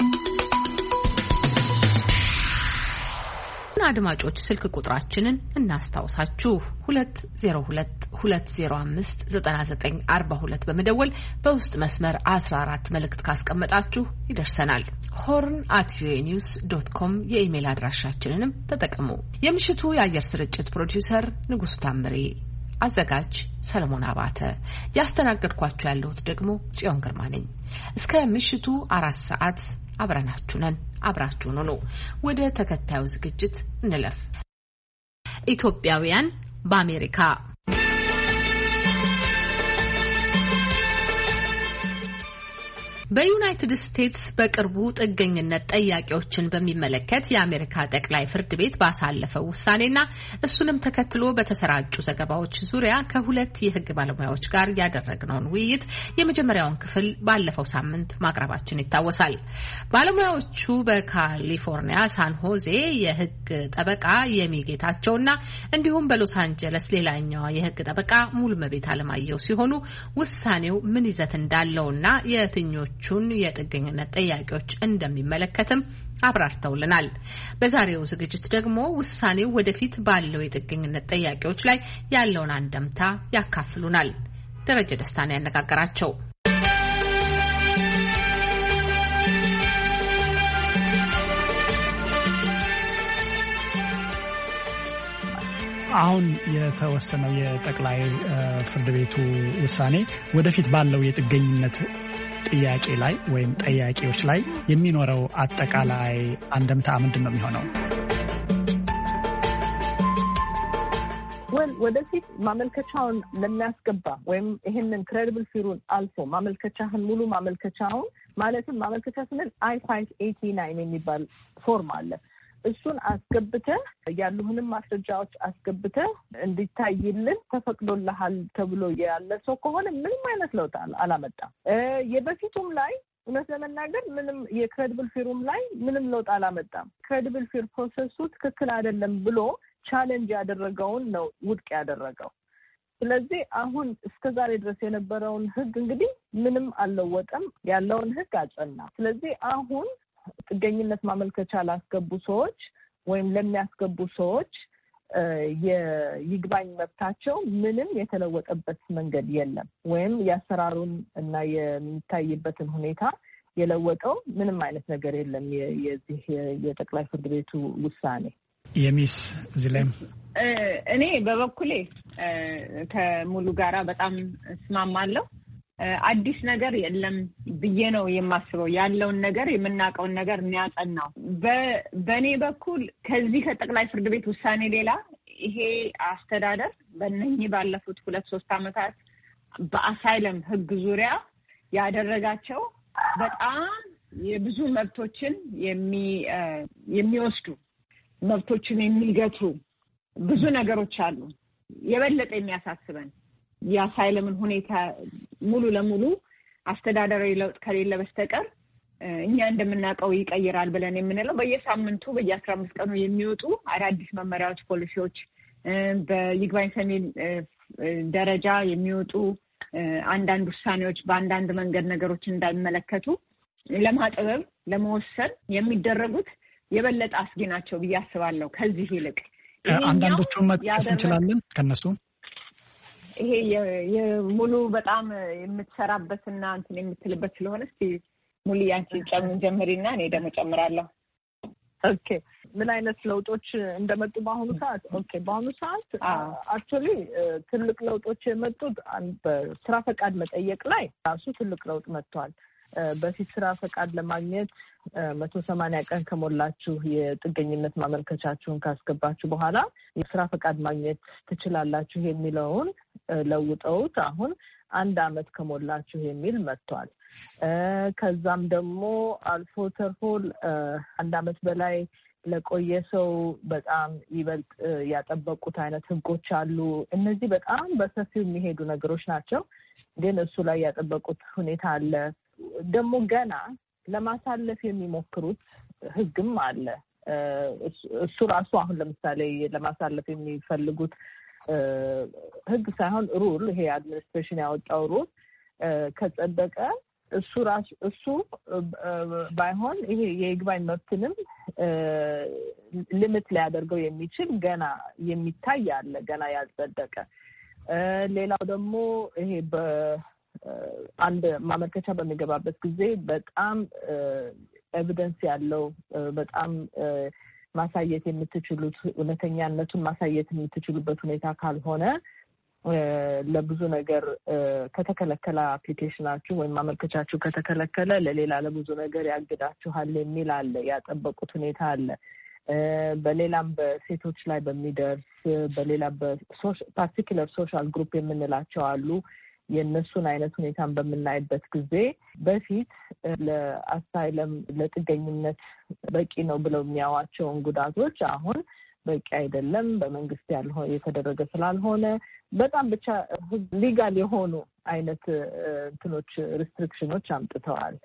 አድማጮች ስልክ ቁጥራችንን እናስታውሳችሁ 2022059942 በመደወል በውስጥ መስመር 14 መልእክት ካስቀመጣችሁ ይደርሰናል። horn@voanews.com የኢሜል አድራሻችንንም ተጠቀሙ። የምሽቱ የአየር ስርጭት ፕሮዲዩሰር ንጉሱ ታምሬ፣ አዘጋጅ ሰለሞን አባተ፣ ያስተናገድኳችሁ ያለሁት ደግሞ ጽዮን ግርማ ነኝ። እስከ ምሽቱ 4 ሰዓት አብረናችሁ ነን። አብራችሁን ሁኑ። ወደ ተከታዩ ዝግጅት እንለፍ። ኢትዮጵያውያን በአሜሪካ በዩናይትድ ስቴትስ በቅርቡ ጥገኝነት ጠያቂዎችን በሚመለከት የአሜሪካ ጠቅላይ ፍርድ ቤት ባሳለፈው ውሳኔና እሱንም ተከትሎ በተሰራጩ ዘገባዎች ዙሪያ ከሁለት የሕግ ባለሙያዎች ጋር ያደረግነውን ውይይት የመጀመሪያውን ክፍል ባለፈው ሳምንት ማቅረባችን ይታወሳል። ባለሙያዎቹ በካሊፎርኒያ ሳን ሆዜ የሕግ ጠበቃ የሚጌታቸውና እንዲሁም በሎስ አንጀለስ ሌላኛዋ የሕግ ጠበቃ ሙሉመቤት አለማየሁ ሲሆኑ ውሳኔው ምን ይዘት እንዳለውና የትኞቹን የጥገኝነት ጠያቂዎች እንደሚመለከትም አብራርተውልናል። በዛሬው ዝግጅት ደግሞ ውሳኔው ወደፊት ባለው የጥገኝነት ጠያቂዎች ላይ ያለውን አንደምታ ያካፍሉናል። ደረጀ ደስታን ያነጋገራቸው አሁን የተወሰነው የጠቅላይ ፍርድ ቤቱ ውሳኔ ወደፊት ባለው የጥገኝነት ጥያቄ ላይ ወይም ጠያቂዎች ላይ የሚኖረው አጠቃላይ አንደምታ ምንድን ነው የሚሆነው? ወደፊት ማመልከቻውን ለሚያስገባ ወይም ይሄንን ክሬዲብል ፊሩን አልፎ ማመልከቻህን ሙሉ ማመልከቻውን ማለትም ማመልከቻ ስንል I-589 የሚባል ፎርም አለ። እሱን አስገብተህ ያሉህንም ማስረጃዎች አስገብተህ እንዲታይልን ተፈቅዶልሃል ተብሎ ያለ ሰው ከሆነ ምንም አይነት ለውጥ አላመጣም። የበፊቱም ላይ እውነት ለመናገር ምንም የክሬዲብል ፊሩም ላይ ምንም ለውጥ አላመጣም። ክሬዲብል ፊር ፕሮሰሱ ትክክል አይደለም ብሎ ቻሌንጅ ያደረገውን ነው ውድቅ ያደረገው። ስለዚህ አሁን እስከዛሬ ድረስ የነበረውን ህግ እንግዲህ ምንም አልለወጠም፣ ያለውን ህግ አጸና። ስለዚህ አሁን ጥገኝነት ማመልከቻ ላስገቡ ሰዎች ወይም ለሚያስገቡ ሰዎች የይግባኝ መብታቸው ምንም የተለወጠበት መንገድ የለም። ወይም የአሰራሩን እና የሚታይበትን ሁኔታ የለወጠው ምንም አይነት ነገር የለም። የዚህ የጠቅላይ ፍርድ ቤቱ ውሳኔ የሚስ እዚህ ላይ እኔ በበኩሌ ከሙሉ ጋራ በጣም እስማማለሁ። አዲስ ነገር የለም ብዬ ነው የማስበው። ያለውን ነገር የምናውቀውን ነገር የሚያጸናው በእኔ በኩል ከዚህ ከጠቅላይ ፍርድ ቤት ውሳኔ ሌላ ይሄ አስተዳደር በእነኚህ ባለፉት 2-3 ዓመታት በአሳይለም ህግ ዙሪያ ያደረጋቸው በጣም የብዙ መብቶችን የሚወስዱ መብቶችን የሚገቱ ብዙ ነገሮች አሉ። የበለጠ የሚያሳስበን የአሳይለምን ሁኔታ ሙሉ ለሙሉ አስተዳደራዊ ለውጥ ከሌለ በስተቀር እኛ እንደምናውቀው ይቀይራል ብለን የምንለው በየሳምንቱ በየ15 ቀኑ የሚወጡ አዳዲስ መመሪያዎች፣ ፖሊሲዎች በይግባኝ ሰሚ ደረጃ የሚወጡ አንዳንድ ውሳኔዎች በአንዳንድ መንገድ ነገሮች እንዳይመለከቱ ለማጥበብ ለመወሰን የሚደረጉት የበለጠ አስጊ ናቸው ብዬ አስባለሁ። ከዚህ ይልቅ አንዳንዶቹን መጥቀስ እንችላለን ከነሱ ይሄ የሙሉ በጣም የምትሰራበትና እንትን የምትልበት ስለሆነ እስቲ ሙሉ ያንቺ ጀምሪና እኔ ደግሞ ጨምራለሁ። ኦኬ፣ ምን አይነት ለውጦች እንደመጡ በአሁኑ ሰዓት? ኦኬ፣ በአሁኑ ሰዓት አክቹሊ ትልቅ ለውጦች የመጡት በስራ ፈቃድ መጠየቅ ላይ ራሱ ትልቅ ለውጥ መጥቷል። በፊት ስራ ፈቃድ ለማግኘት 180 ቀን ከሞላችሁ የጥገኝነት ማመልከቻችሁን ካስገባችሁ በኋላ የስራ ፈቃድ ማግኘት ትችላላችሁ የሚለውን ለውጠውት አሁን 1 ዓመት ከሞላችሁ የሚል መጥቷል። ከዛም ደግሞ አልፎ ተርፎ 1 ዓመት በላይ ለቆየ ሰው በጣም ይበልጥ ያጠበቁት አይነት ህጎች አሉ። እነዚህ በጣም በሰፊው የሚሄዱ ነገሮች ናቸው። ግን እሱ ላይ ያጠበቁት ሁኔታ አለ። ደግሞ ገና ለማሳለፍ የሚሞክሩት ህግም አለ። እሱ ራሱ አሁን ለምሳሌ ለማሳለፍ የሚፈልጉት ህግ ሳይሆን ሩል፣ ይሄ አድሚኒስትሬሽን ያወጣው ሩል ከጸደቀ እሱ ባይሆን ይሄ የይግባኝ መብትንም ሊሚት ሊያደርገው የሚችል ገና የሚታይ አለ፣ ገና ያልጸደቀ። ሌላው ደግሞ ይሄ በአንድ ማመልከቻ በሚገባበት ጊዜ በጣም ኤቪደንስ ያለው በጣም ማሳየት የምትችሉት እውነተኛነቱን ማሳየት የምትችሉበት ሁኔታ ካልሆነ ለብዙ ነገር ከተከለከለ አፕሊኬሽናችሁ ወይም ማመልከቻችሁ ከተከለከለ ለሌላ ለብዙ ነገር ያግዳችኋል የሚል አለ፣ ያጠበቁት ሁኔታ አለ። በሌላም በሴቶች ላይ በሚደርስ በሌላ በፓርቲኩለር ሶሻል ግሩፕ የምንላቸው አሉ። የእነሱን አይነት ሁኔታን በምናይበት ጊዜ በፊት ለአሳይለም ለጥገኝነት በቂ ነው ብለው የሚያዋቸውን ጉዳቶች አሁን በቂ አይደለም፣ በመንግስት ያልሆነ የተደረገ ስላልሆነ በጣም ብቻ ሊጋል የሆኑ አይነት እንትኖች ሪስትሪክሽኖች አምጥተዋል።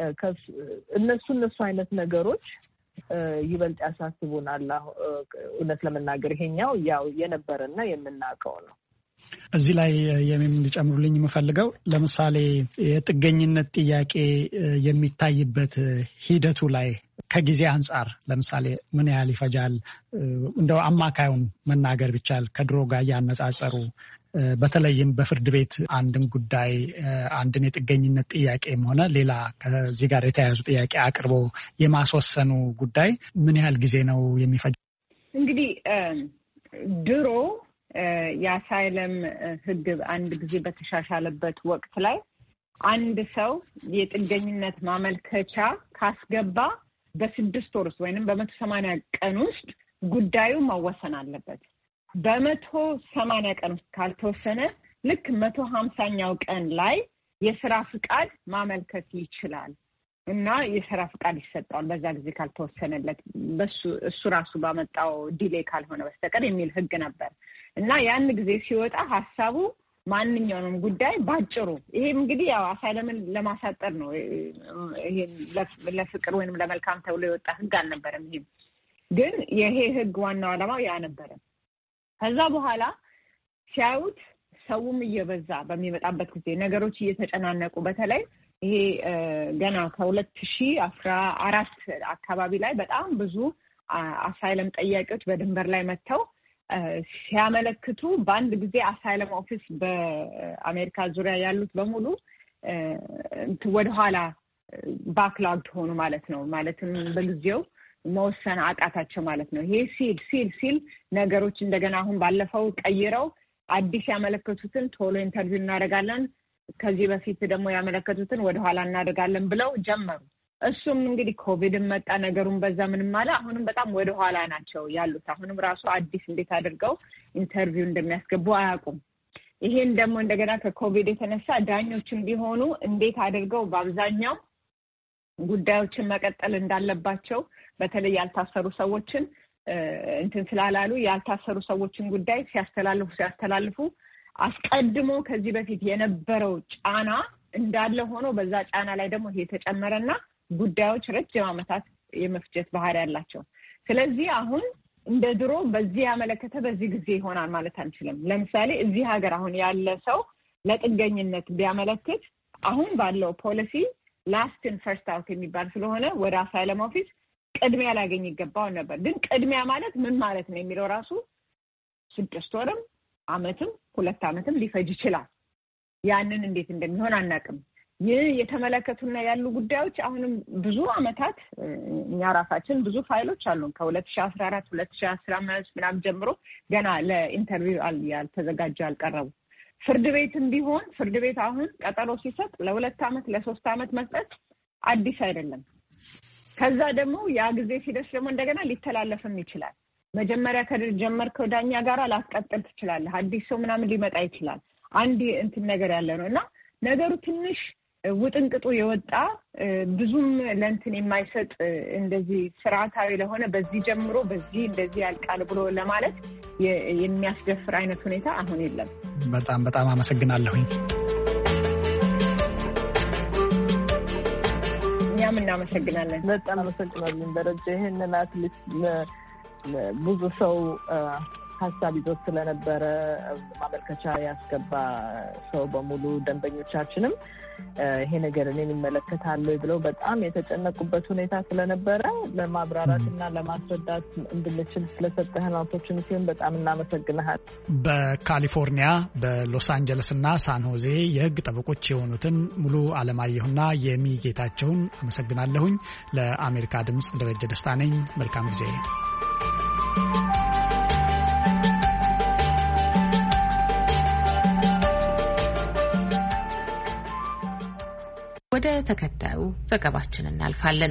እነሱ አይነት ነገሮች ይበልጥ ያሳስቡናል። እውነት ለመናገር ይሄኛው ያው የነበረና የምናውቀው ነው። እዚህ ላይ የሚጨምሩልኝ የምፈልገው ለምሳሌ የጥገኝነት ጥያቄ የሚታይበት ሂደቱ ላይ ከጊዜ አንጻር ለምሳሌ ምን ያህል ይፈጃል? እንደው አማካዩን መናገር ቢቻል ከድሮ ጋር ያነጻጸሩ፣ በተለይም በፍርድ ቤት አንድን ጉዳይ አንድን የጥገኝነት ጥያቄም ሆነ ሌላ ከዚህ ጋር የተያያዙ ጥያቄ አቅርቦ የማስወሰኑ ጉዳይ ምን ያህል ጊዜ ነው የሚፈጀው? እንግዲህ ድሮ የአሳይለም ሕግ አንድ ጊዜ በተሻሻለበት ወቅት ላይ አንድ ሰው የጥገኝነት ማመልከቻ ካስገባ በ6 ወር ውስጥ ወይንም በ180 ቀን ውስጥ ጉዳዩ መወሰን አለበት። በ180 ቀን ውስጥ ካልተወሰነ ልክ 150ኛው ቀን ላይ የስራ ፍቃድ ማመልከት ይችላል እና የስራ ፍቃድ ይሰጣል በዛ ጊዜ ካልተወሰነለት እሱ ራሱ ባመጣው ዲሌይ ካልሆነ በስተቀር የሚል ህግ ነበር እና ያን ጊዜ ሲወጣ ሐሳቡ ማንኛውንም ጉዳይ ባጭሩ ይሄም እንግዲህ ያው አሳይለምን ለማሳጠር ነው። ይሄ ለፍቅር ወይንም ለመልካም ተብሎ የወጣ ህግ አልነበረም። ይሄ ግን ይሄ ህግ ዋናው ዓላማው ያ ነበረ። ከዛ በኋላ ሲያዩት ሰውም እየበዛ በሚመጣበት ጊዜ ነገሮች እየተጨናነቁ በተለይ ይሄ ገና ከ2014 አካባቢ ላይ በጣም ብዙ አሳይለም ጠያቂዎች በድንበር ላይ መጥተው ሲያመለክቱ በአንድ ጊዜ አሳይለም ኦፊስ በአሜሪካ ዙሪያ ያሉት በሙሉ ወደኋላ ባክሎግድ ሆኑ ማለት ነው። ማለትም በጊዜው መወሰን አቃታቸው ማለት ነው። ይሄ ሲል ነገሮች እንደገና አሁን ባለፈው ቀይረው አዲስ ያመለከቱትን ቶሎ ኢንተርቪው እናደርጋለን፣ ከዚህ በፊት ደግሞ ያመለከቱትን ወደኋላ እናደርጋለን ብለው ጀመሩ። እሱም እንግዲህ ኮቪድም መጣ፣ ነገሩን በዛ ምንም አለ። አሁንም በጣም ወደኋላ ናቸው ያሉት። አሁንም ራሱ አዲስ እንዴት አድርገው ኢንተርቪው እንደሚያስገቡ አያውቁም። ይሄን ደግሞ እንደገና ከኮቪድ የተነሳ ዳኞችም ቢሆኑ እንዴት አድርገው በአብዛኛው ጉዳዮችን መቀጠል እንዳለባቸው በተለይ ያልታሰሩ ሰዎችን እንትን ስላላሉ ያልታሰሩ ሰዎችን ጉዳይ ሲያስተላልፉ አስቀድሞ ከዚህ በፊት የነበረው ጫና እንዳለ ሆኖ በዛ ጫና ላይ ደግሞ ይሄ ተጨመረና ጉዳዮች ረጅም ዓመታት የመፍጀት ባህሪ ያላቸው። ስለዚህ አሁን እንደ ድሮ በዚህ ያመለከተ በዚህ ጊዜ ይሆናል ማለት አንችልም። ለምሳሌ እዚህ ሀገር አሁን ያለ ሰው ለጥገኝነት ቢያመለክት አሁን ባለው ፖሊሲ ላስት ኢን ፈርስት አውት የሚባል ስለሆነ ወደ አሳይለም ኦፊስ ቅድሚያ ላገኝ ይገባው ነበር። ግን ቅድሚያ ማለት ምን ማለት ነው የሚለው ራሱ 6 ወርም ዓመትም 2 ዓመትም ሊፈጅ ይችላል። ያንን እንዴት እንደሚሆን አናውቅም። ይህ የተመለከቱና ያሉ ጉዳዮች አሁንም ብዙ ዓመታት እኛ ራሳችን ብዙ ፋይሎች አሉን ከ2014 2015 ምናምን ጀምሮ ገና ለኢንተርቪው ያልተዘጋጁ አልቀረቡ። ፍርድ ቤትም ቢሆን ፍርድ ቤት አሁን ቀጠሮ ሲሰጥ ለ2 ዓመት ለ3 ዓመት መስጠት አዲስ አይደለም። ከዛ ደግሞ ያ ጊዜ ሲደርስ ደግሞ እንደገና ሊተላለፍም ይችላል። መጀመሪያ ከጀመርከው ዳኛ ጋር ላስቀጥል ትችላለህ። አዲስ ሰው ምናምን ሊመጣ ይችላል። አንድ እንትን ነገር ያለ ነውና ነገሩ ትንሽ ውጥንቅጡ የወጣ ብዙም ለእንትን የማይሰጥ እንደዚህ ስርዓታዊ ለሆነ በዚህ ጀምሮ በዚህ እንደዚህ ያልቃል ብሎ ለማለት የሚያስደፍር አይነት ሁኔታ አሁን የለም። በጣም በጣም አመሰግናለሁኝ። እኛም እናመሰግናለን። በጣም አመሰግናለን ደረጃ። ይሄንን አትሊስት ብዙ ሰው ሀሳብ ይዞት ስለነበረ ማመልከቻ ያስገባ ሰው በሙሉ ደንበኞቻችንም ይሄ ነገር እኔን ይመለከታል ብለው በጣም የተጨነቁበት ሁኔታ ስለነበረ ለማብራራትና ለማስረዳት እንድንችል ስለሰጠህን ኦፖርቹኒቲውን በጣም እናመሰግናለን። በካሊፎርኒያ በሎስ አንጀለስ እና ሳን ሆዜ የህግ ጠበቆች የሆኑትን ሙሉ አለማየሁና የሚጌታቸውን አመሰግናለሁኝ። ለአሜሪካ ድምጽ ደረጀ ደስታ ነኝ። መልካም ጊዜ። ወደ ተከታዩ ዘገባችን እናልፋለን።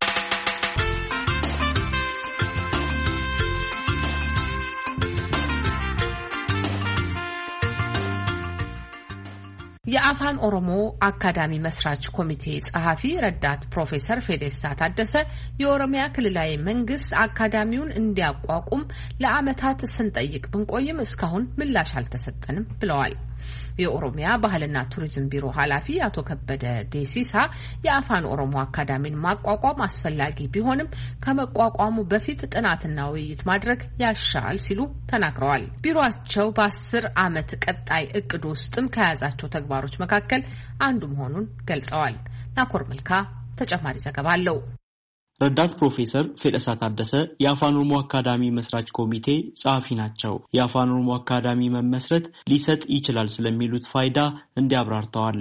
የአፋን ኦሮሞ አካዳሚ መስራች ኮሚቴ ጸሐፊ ረዳት ፕሮፌሰር ፌዴሳ ታደሰ የኦሮሚያ ክልላዊ መንግስት አካዳሚውን እንዲያቋቁም ለዓመታት ስንጠይቅ ብንቆይም እስካሁን ምላሽ አልተሰጠንም ብለዋል። የኦሮሚያ ባህልና ቱሪዝም ቢሮ ኃላፊ አቶ ከበደ ዴሲሳ የአፋን ኦሮሞ አካዳሚን ማቋቋም አስፈላጊ ቢሆንም ከመቋቋሙ በፊት ጥናትና ውይይት ማድረግ ያሻል ሲሉ ተናግረዋል። ቢሮአቸው በ10 ዓመት ቀጣይ እቅድ ውስጥም ከያዛቸው ተግባሮች መካከል አንዱ መሆኑን ገልጸዋል። ናኮር መልካ ተጨማሪ ዘገባ አለው። ረዳት ፕሮፌሰር ፌዴሳ ታደሰ የአፋን ኦሮሞ አካዳሚ መስራች ኮሚቴ ጸሐፊ ናቸው። የአፋን ኦሮሞ አካዳሚ መመስረት ሊሰጥ ይችላል ስለሚሉት ፋይዳ እንዲያብራርተዋል።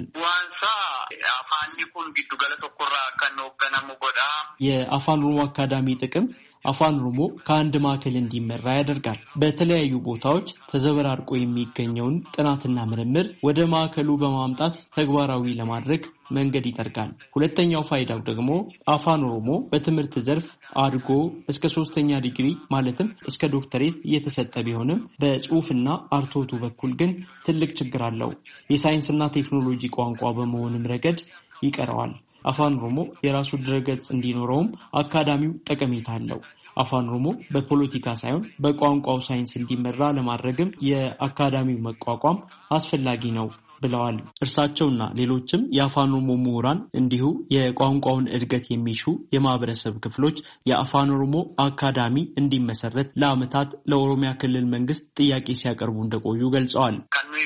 የአፋን ኦሮሞ አካዳሚ ጥቅም አፋን ኦሮሞ ከአንድ ማዕከል እንዲመራ ያደርጋል። በተለያዩ ቦታዎች ተዘበራርቆ የሚገኘውን ጥናትና ምርምር ወደ ማዕከሉ በማምጣት ተግባራዊ ለማድረግ መንገድ ይጠርጋል። ሁለተኛው ፋይዳው ደግሞ አፋን ኦሮሞ በትምህርት ዘርፍ አድጎ እስከ 3ኛ ዲግሪ ማለትም እስከ ዶክተሬት እየተሰጠ ቢሆንም በጽሁፍና አርቶቱ በኩል ግን ትልቅ ችግር አለው። የሳይንስና ቴክኖሎጂ ቋንቋ በመሆንም ረገድ ይቀረዋል። አፋን ኦሮሞ የራሱ ድረገጽ እንዲኖረውም አካዳሚው ጠቀሜታ አለው። አፋን ኦሮሞ በፖለቲካ ሳይሆን በቋንቋው ሳይንስ እንዲመራ ለማድረግም የአካዳሚው መቋቋም አስፈላጊ ነው ብለዋል። እርሳቸውና ሌሎችም የአፋን ኦሮሞ ምሁራን እንዲሁ የቋንቋውን እድገት የሚሹ የማህበረሰብ ክፍሎች የአፋን ኦሮሞ አካዳሚ እንዲመሰረት ለዓመታት ለኦሮሚያ ክልል መንግስት ጥያቄ ሲያቀርቡ እንደቆዩ ገልጸዋል።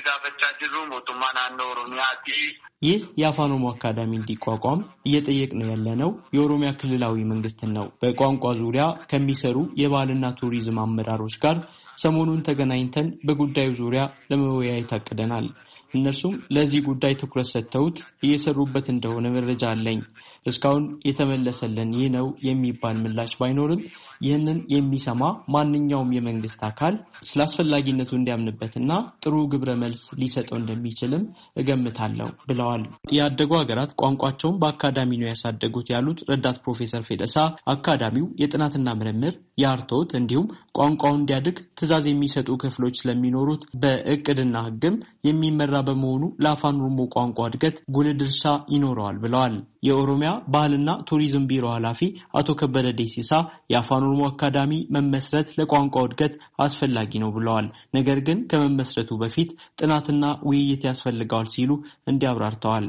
ይህ የአፋን ኦሮሞ አካዳሚ እንዲቋቋም እየጠየቅነው ያለነው የኦሮሚያ ክልላዊ መንግስትን ነው። በቋንቋ ዙሪያ ከሚሰሩ የባህልና ቱሪዝም አመራሮች ጋር ሰሞኑን ተገናኝተን በጉዳዩ ዙሪያ ለመወያየት አቅደናል። እነርሱም ለዚህ ጉዳይ ትኩረት ሰጥተውት እየሰሩበት እንደሆነ መረጃ አለኝ። እስካሁን የተመለሰልን ይህ ነው የሚባል ምላሽ ባይኖርም ይህንን የሚሰማ ማንኛውም የመንግስት አካል ስላስፈላጊነቱ እንዲያምንበትና ጥሩ ግብረ መልስ ሊሰጠው እንደሚችልም እገምታለሁ ብለዋል። ያደጉ ሀገራት ቋንቋቸውን በአካዳሚ ነው ያሳደጉት ያሉት ረዳት ፕሮፌሰር ፌዴሳ አካዳሚው የጥናትና ምርምር፣ የአርቶት እንዲሁም ቋንቋው እንዲያድግ ትዕዛዝ የሚሰጡ ክፍሎች ስለሚኖሩት በእቅድና ህግም የሚመራ በመሆኑ ለአፋን ኦሮሞ ቋንቋ እድገት ጉልህ ድርሻ ይኖረዋል ብለዋል። የኦሮሚያ ባህልና ቱሪዝም ቢሮ ኃላፊ አቶ ከበደ ዴሲሳ የአፋን ኦሮሞ አካዳሚ መመስረት ለቋንቋው እድገት አስፈላጊ ነው ብለዋል። ነገር ግን ከመመስረቱ በፊት ጥናትና ውይይት ያስፈልጋል ሲሉ እንዲያብራርተዋል።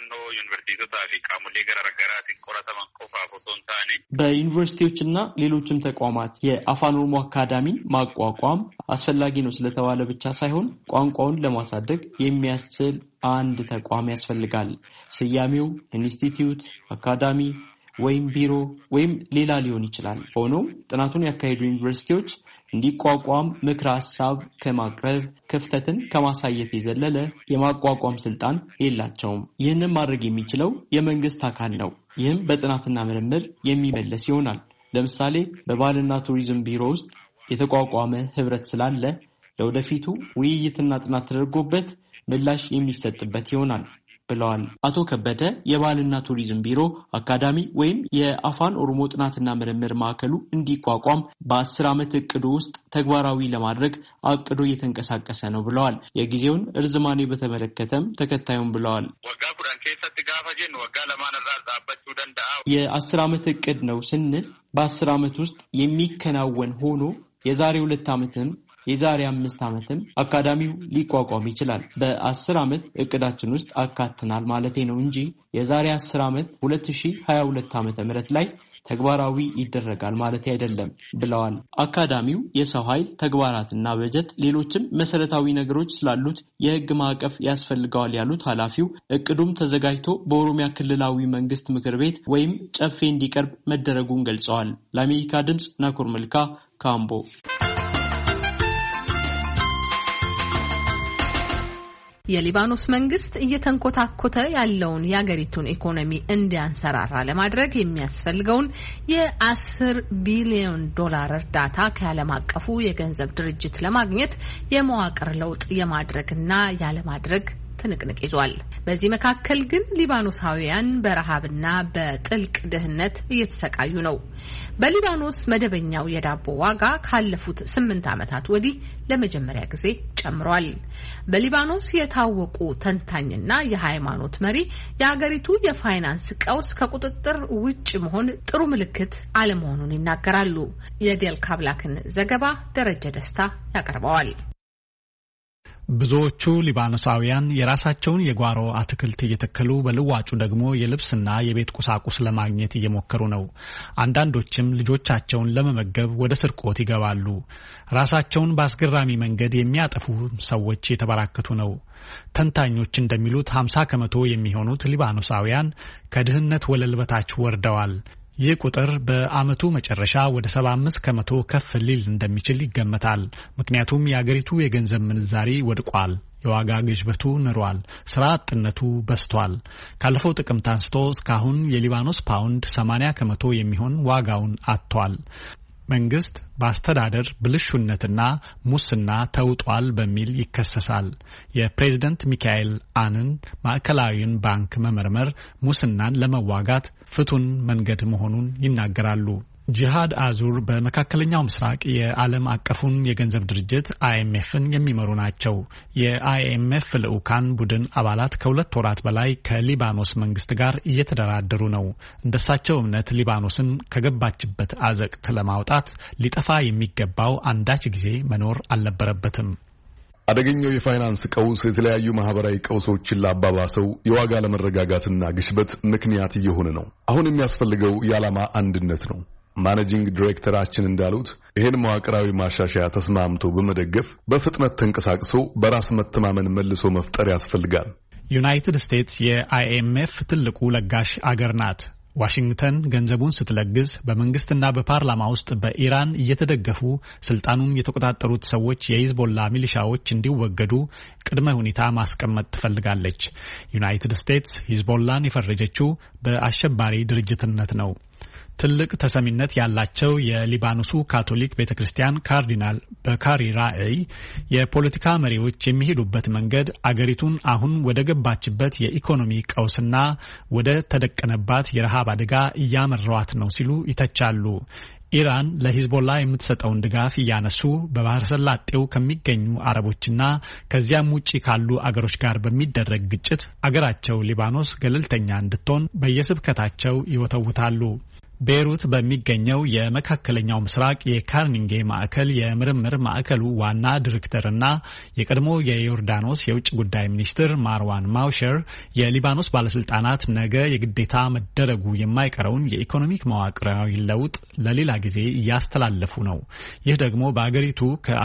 በዩኒቨርሲቲዎችና ሌሎችም ተቋማት የአፋን ኦሮሞ አካዳሚን ማቋቋም አስፈላጊ ነው ስለተባለ ብቻ ሳይሆን ቋንቋውን ለማሳደግ የሚያስችል አንድ ተቋም ያስፈልጋል። ስያሜው ኢንስቲትዩት፣ አካዳሚ ወይም ቢሮ ወይም ሌላ ሊሆን ይችላል። ሆኖም ጥናቱን ያካሄዱ ዩኒቨርሲቲዎች እንዲቋቋም ምክረ ሀሳብ ከማቅረብ ክፍተትን ከማሳየት የዘለለ የማቋቋም ስልጣን የላቸውም። ይህንን ማድረግ የሚችለው የመንግስት አካል ነው። ይህም በጥናትና ምርምር የሚመለስ ይሆናል። ለምሳሌ በባህልና ቱሪዝም ቢሮ ውስጥ የተቋቋመ ህብረት ስላለ ለወደፊቱ ውይይትና ጥናት ተደርጎበት ምላሽ የሚሰጥበት ይሆናል ብለዋል። አቶ ከበደ የባህልና ቱሪዝም ቢሮ አካዳሚ ወይም የአፋን ኦሮሞ ጥናትና ምርምር ማዕከሉ እንዲቋቋም በ10 ዓመት እቅዱ ውስጥ ተግባራዊ ለማድረግ አቅዶ እየተንቀሳቀሰ ነው ብለዋል። የጊዜውን እርዝማኔ በተመለከተም ተከታዩን ብለዋል። የ10 ዓመት እቅድ ነው ስንል በ10 ዓመት ውስጥ የሚከናወን ሆኖ የዛሬ 2 ዓመትም የዛሬ 5 ዓመትም አካዳሚው ሊቋቋም ይችላል። በ10 ዓመት እቅዳችን ውስጥ አካተናል ማለቴ ነው እንጂ የዛሬ 10 ዓመት 2022 ዓመተ ምህረት ላይ ተግባራዊ ይደረጋል ማለት አይደለም ብለዋል። አካዳሚው የሰው ኃይል ተግባራትና በጀት ሌሎችም መሰረታዊ ነገሮች ስላሉት የህግ ማዕቀፍ ያስፈልገዋል ያሉት ኃላፊው እቅዱም ተዘጋጅቶ በኦሮሚያ ክልላዊ መንግስት ምክር ቤት ወይም ጨፌ እንዲቀርብ መደረጉን ገልጸዋል። ለአሜሪካ ድምጽ ናኮር መልካ ካምቦ። የሊባኖስ መንግስት እየተንኮታኮተ ያለውን የሀገሪቱን ኢኮኖሚ እንዲያንሰራራ ለማድረግ የሚያስፈልገውን የ10 ቢሊዮን ዶላር እርዳታ ከዓለም አቀፉ የገንዘብ ድርጅት ለማግኘት የመዋቅር ለውጥ የማድረግና ያለማድረግ ትንቅንቅ ይዟል። በዚህ መካከል ግን ሊባኖሳውያን በረሃብና በጥልቅ ድህነት እየተሰቃዩ ነው። በሊባኖስ መደበኛው የዳቦ ዋጋ ካለፉት 8 ዓመታት ወዲህ ለመጀመሪያ ጊዜ ጨምሯል። በሊባኖስ የታወቁ ተንታኝና የሃይማኖት መሪ የሀገሪቱ የፋይናንስ ቀውስ ከቁጥጥር ውጭ መሆን ጥሩ ምልክት አለመሆኑን ይናገራሉ። የዴል ካብላክን ዘገባ ደረጀ ደስታ ያቀርበዋል። ብዙዎቹ ሊባኖሳውያን የራሳቸውን የጓሮ አትክልት እየተከሉ በልዋጩ ደግሞ የልብስና የቤት ቁሳቁስ ለማግኘት እየሞከሩ ነው። አንዳንዶችም ልጆቻቸውን ለመመገብ ወደ ስርቆት ይገባሉ። ራሳቸውን በአስገራሚ መንገድ የሚያጠፉ ሰዎች የተበራከቱ ነው። ተንታኞች እንደሚሉት 50 ከመቶ የሚሆኑት ሊባኖሳውያን ከድህነት ወለል በታች ወርደዋል። ይህ ቁጥር በአመቱ መጨረሻ ወደ 75 ከመቶ ከፍ ሊል እንደሚችል ይገመታል። ምክንያቱም የአገሪቱ የገንዘብ ምንዛሪ ወድቋል፣ የዋጋ ግሽበቱ ንሯል፣ ስራ አጥነቱ በስቷል። ካለፈው ጥቅምት አንስቶ እስካሁን የሊባኖስ ፓውንድ 80 ከመቶ የሚሆን ዋጋውን አጥቷል። መንግስት በአስተዳደር ብልሹነትና ሙስና ተውጧል በሚል ይከሰሳል። የፕሬዝዳንት ሚካኤል አንን ማዕከላዊውን ባንክ መመርመር ሙስናን ለመዋጋት ፍቱን መንገድ መሆኑን ይናገራሉ። ጂሃድ አዙር በመካከለኛው ምስራቅ የዓለም አቀፉን የገንዘብ ድርጅት IMFን የሚመሩ ናቸው። የIMF ልዑካን ቡድን አባላት ከ2 ወራት በላይ ከሊባኖስ መንግስት ጋር እየተደራደሩ ነው። እንደሳቸው እምነት ሊባኖስን ከገባችበት አዘቅት ለማውጣት ሊጠፋ የሚገባው አንዳች ጊዜ መኖር አልነበረበትም። አደገኛው የፋይናንስ ቀውስ የተለያዩ ማህበራዊ ቀውሶችን ላባባሰው የዋጋ ለመረጋጋትና ግሽበት ምክንያት እየሆነ ነው። አሁን የሚያስፈልገው የዓላማ አንድነት ነው። ማኔጂንግ ዲሬክተራችን እንዳሉት ይህን መዋቅራዊ ማሻሻያ ተስማምቶ በመደገፍ በፍጥነት ተንቀሳቅሶ በራስ መተማመን መልሶ መፍጠር ያስፈልጋል። ዩናይትድ ስቴትስ የIMF ትልቁ ለጋሽ አገር ናት። ዋሽንግተን ገንዘቡን ስትለግስ በመንግስትና በፓርላማ ውስጥ በኢራን እየተደገፉ ስልጣኑን የተቆጣጠሩት ሰዎች የሂዝቦላ ሚሊሻዎች እንዲወገዱ ቅድመ ሁኔታ ማስቀመጥ ትፈልጋለች። ዩናይትድ ስቴትስ ሂዝቦላን የፈረጀችው በአሸባሪ ድርጅትነት ነው። ትልቅ ተሰሚነት ያላቸው የሊባኖሱ ካቶሊክ ቤተክርስቲያን ካርዲናል በካሪ ራእይ የፖለቲካ መሪዎች የሚሄዱበት መንገድ አገሪቱን አሁን ወደ ገባችበት የኢኮኖሚ ቀውስና ወደ ተደቀነባት የረሃብ አደጋ እያመራዋት ነው ሲሉ ይተቻሉ። ኢራን ለሂዝቦላ የምትሰጠውን ድጋፍ እያነሱ በባህረ ሰላጤው ከሚገኙ አረቦችና ከዚያም ውጪ ካሉ አገሮች ጋር በሚደረግ ግጭት አገራቸው ሊባኖስ ገለልተኛ እንድትሆን በየስብከታቸው ይወተውታሉ። ቤይሩት በሚገኘው የመካከለኛው ምስራቅ የካርኒንጌ ማዕከል የምርምር ማዕከሉ ዋና ዲሬክተርና የቀድሞ የዮርዳኖስ የውጭ ጉዳይ ሚኒስትር ማርዋን ማውሸር የሊባኖስ ባለስልጣናት ነገ የግዴታ መደረጉ የማይቀረውን የኢኮኖሚክ መዋቅራዊ ለውጥ ለሌላ ጊዜ እያስተላለፉ ነው። ይህ ደግሞ በአገሪቱ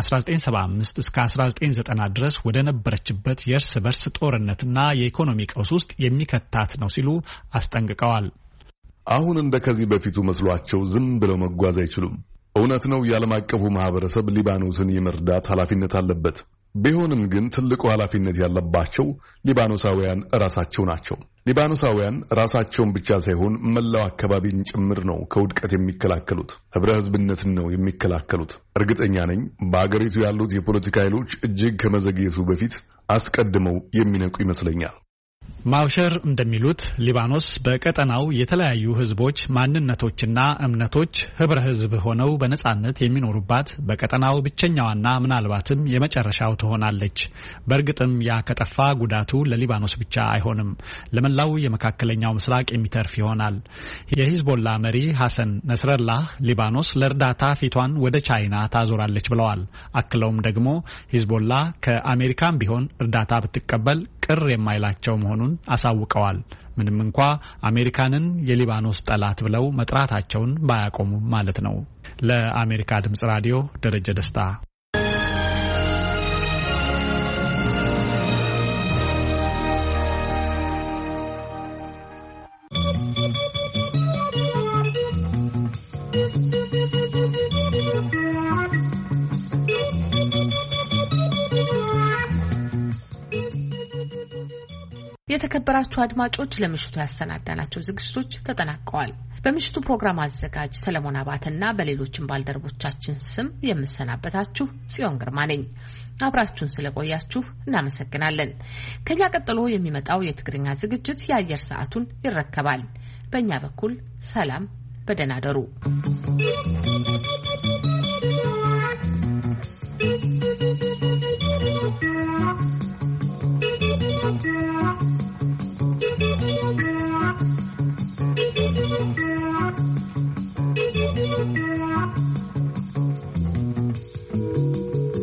ከ1975 እስከ 1990 ድረስ ወደ ነበረችበት የእርስ በርስ ጦርነትና የኢኮኖሚ ቀውስ ውስጥ የሚከታት ነው ሲሉ አስጠንቅቀዋል። አሁን እንደ ከዚህ በፊቱ መስሏቸው ዝም ብለው መጓዝ አይችሉም። እውነት ነው፣ የዓለም አቀፉ ማህበረሰብ ሊባኖስን የመርዳት ኃላፊነት አለበት። ቢሆንም ግን ትልቁ ኃላፊነት ያለባቸው ሊባኖሳውያን ራሳቸው ናቸው። ሊባኖሳውያን ራሳቸውን ብቻ ሳይሆን መላው አካባቢን ጭምር ነው ከውድቀት የሚከላከሉት። ህብረ ህዝብነትን ነው የሚከላከሉት። እርግጠኛ ነኝ በአገሪቱ ያሉት የፖለቲካ ኃይሎች እጅግ ከመዘግየቱ በፊት አስቀድመው የሚነቁ ይመስለኛል። ማውሸር እንደሚሉት ሊባኖስ በቀጠናው የተለያዩ ህዝቦች ማንነቶችና እምነቶች ህብረ ህዝብ ሆነው በነጻነት የሚኖሩባት በቀጠናው ብቸኛዋና ምናልባትም የመጨረሻው ትሆናለች። በእርግጥም ያ ከጠፋ ጉዳቱ ለሊባኖስ ብቻ አይሆንም፣ ለመላው የመካከለኛው ምስራቅ የሚተርፍ ይሆናል። የሂዝቦላ መሪ ሐሰን ነስረላህ ሊባኖስ ለእርዳታ ፊቷን ወደ ቻይና ታዞራለች ብለዋል። አክለውም ደግሞ ሂዝቦላ ከአሜሪካም ቢሆን እርዳታ ብትቀበል ቅር የማይላቸው መሆኑን አሳውቀዋል። ምንም እንኳ አሜሪካንን የሊባኖስ ጠላት ብለው መጥራታቸውን ባያቆሙ ማለት ነው። ለአሜሪካ ድምጽ ራዲዮ ደረጀ ደስታ። የተከበራችሁ አድማጮች ለምሽቱ ያሰናዳናቸው ዝግጅቶች ተጠናቀዋል። በምሽቱ ፕሮግራም አዘጋጅ ሰለሞን አባተና በሌሎችም ባልደረቦቻችን ስም የምሰናበታችሁ ጽዮን ግርማ ነኝ። አብራችሁን ስለቆያችሁ እናመሰግናለን። ከኛ ቀጥሎ የሚመጣው የትግርኛ ዝግጅት የአየር ሰዓቱን ይረከባል። በእኛ በኩል ሰላም፣ በደህና ደሩ።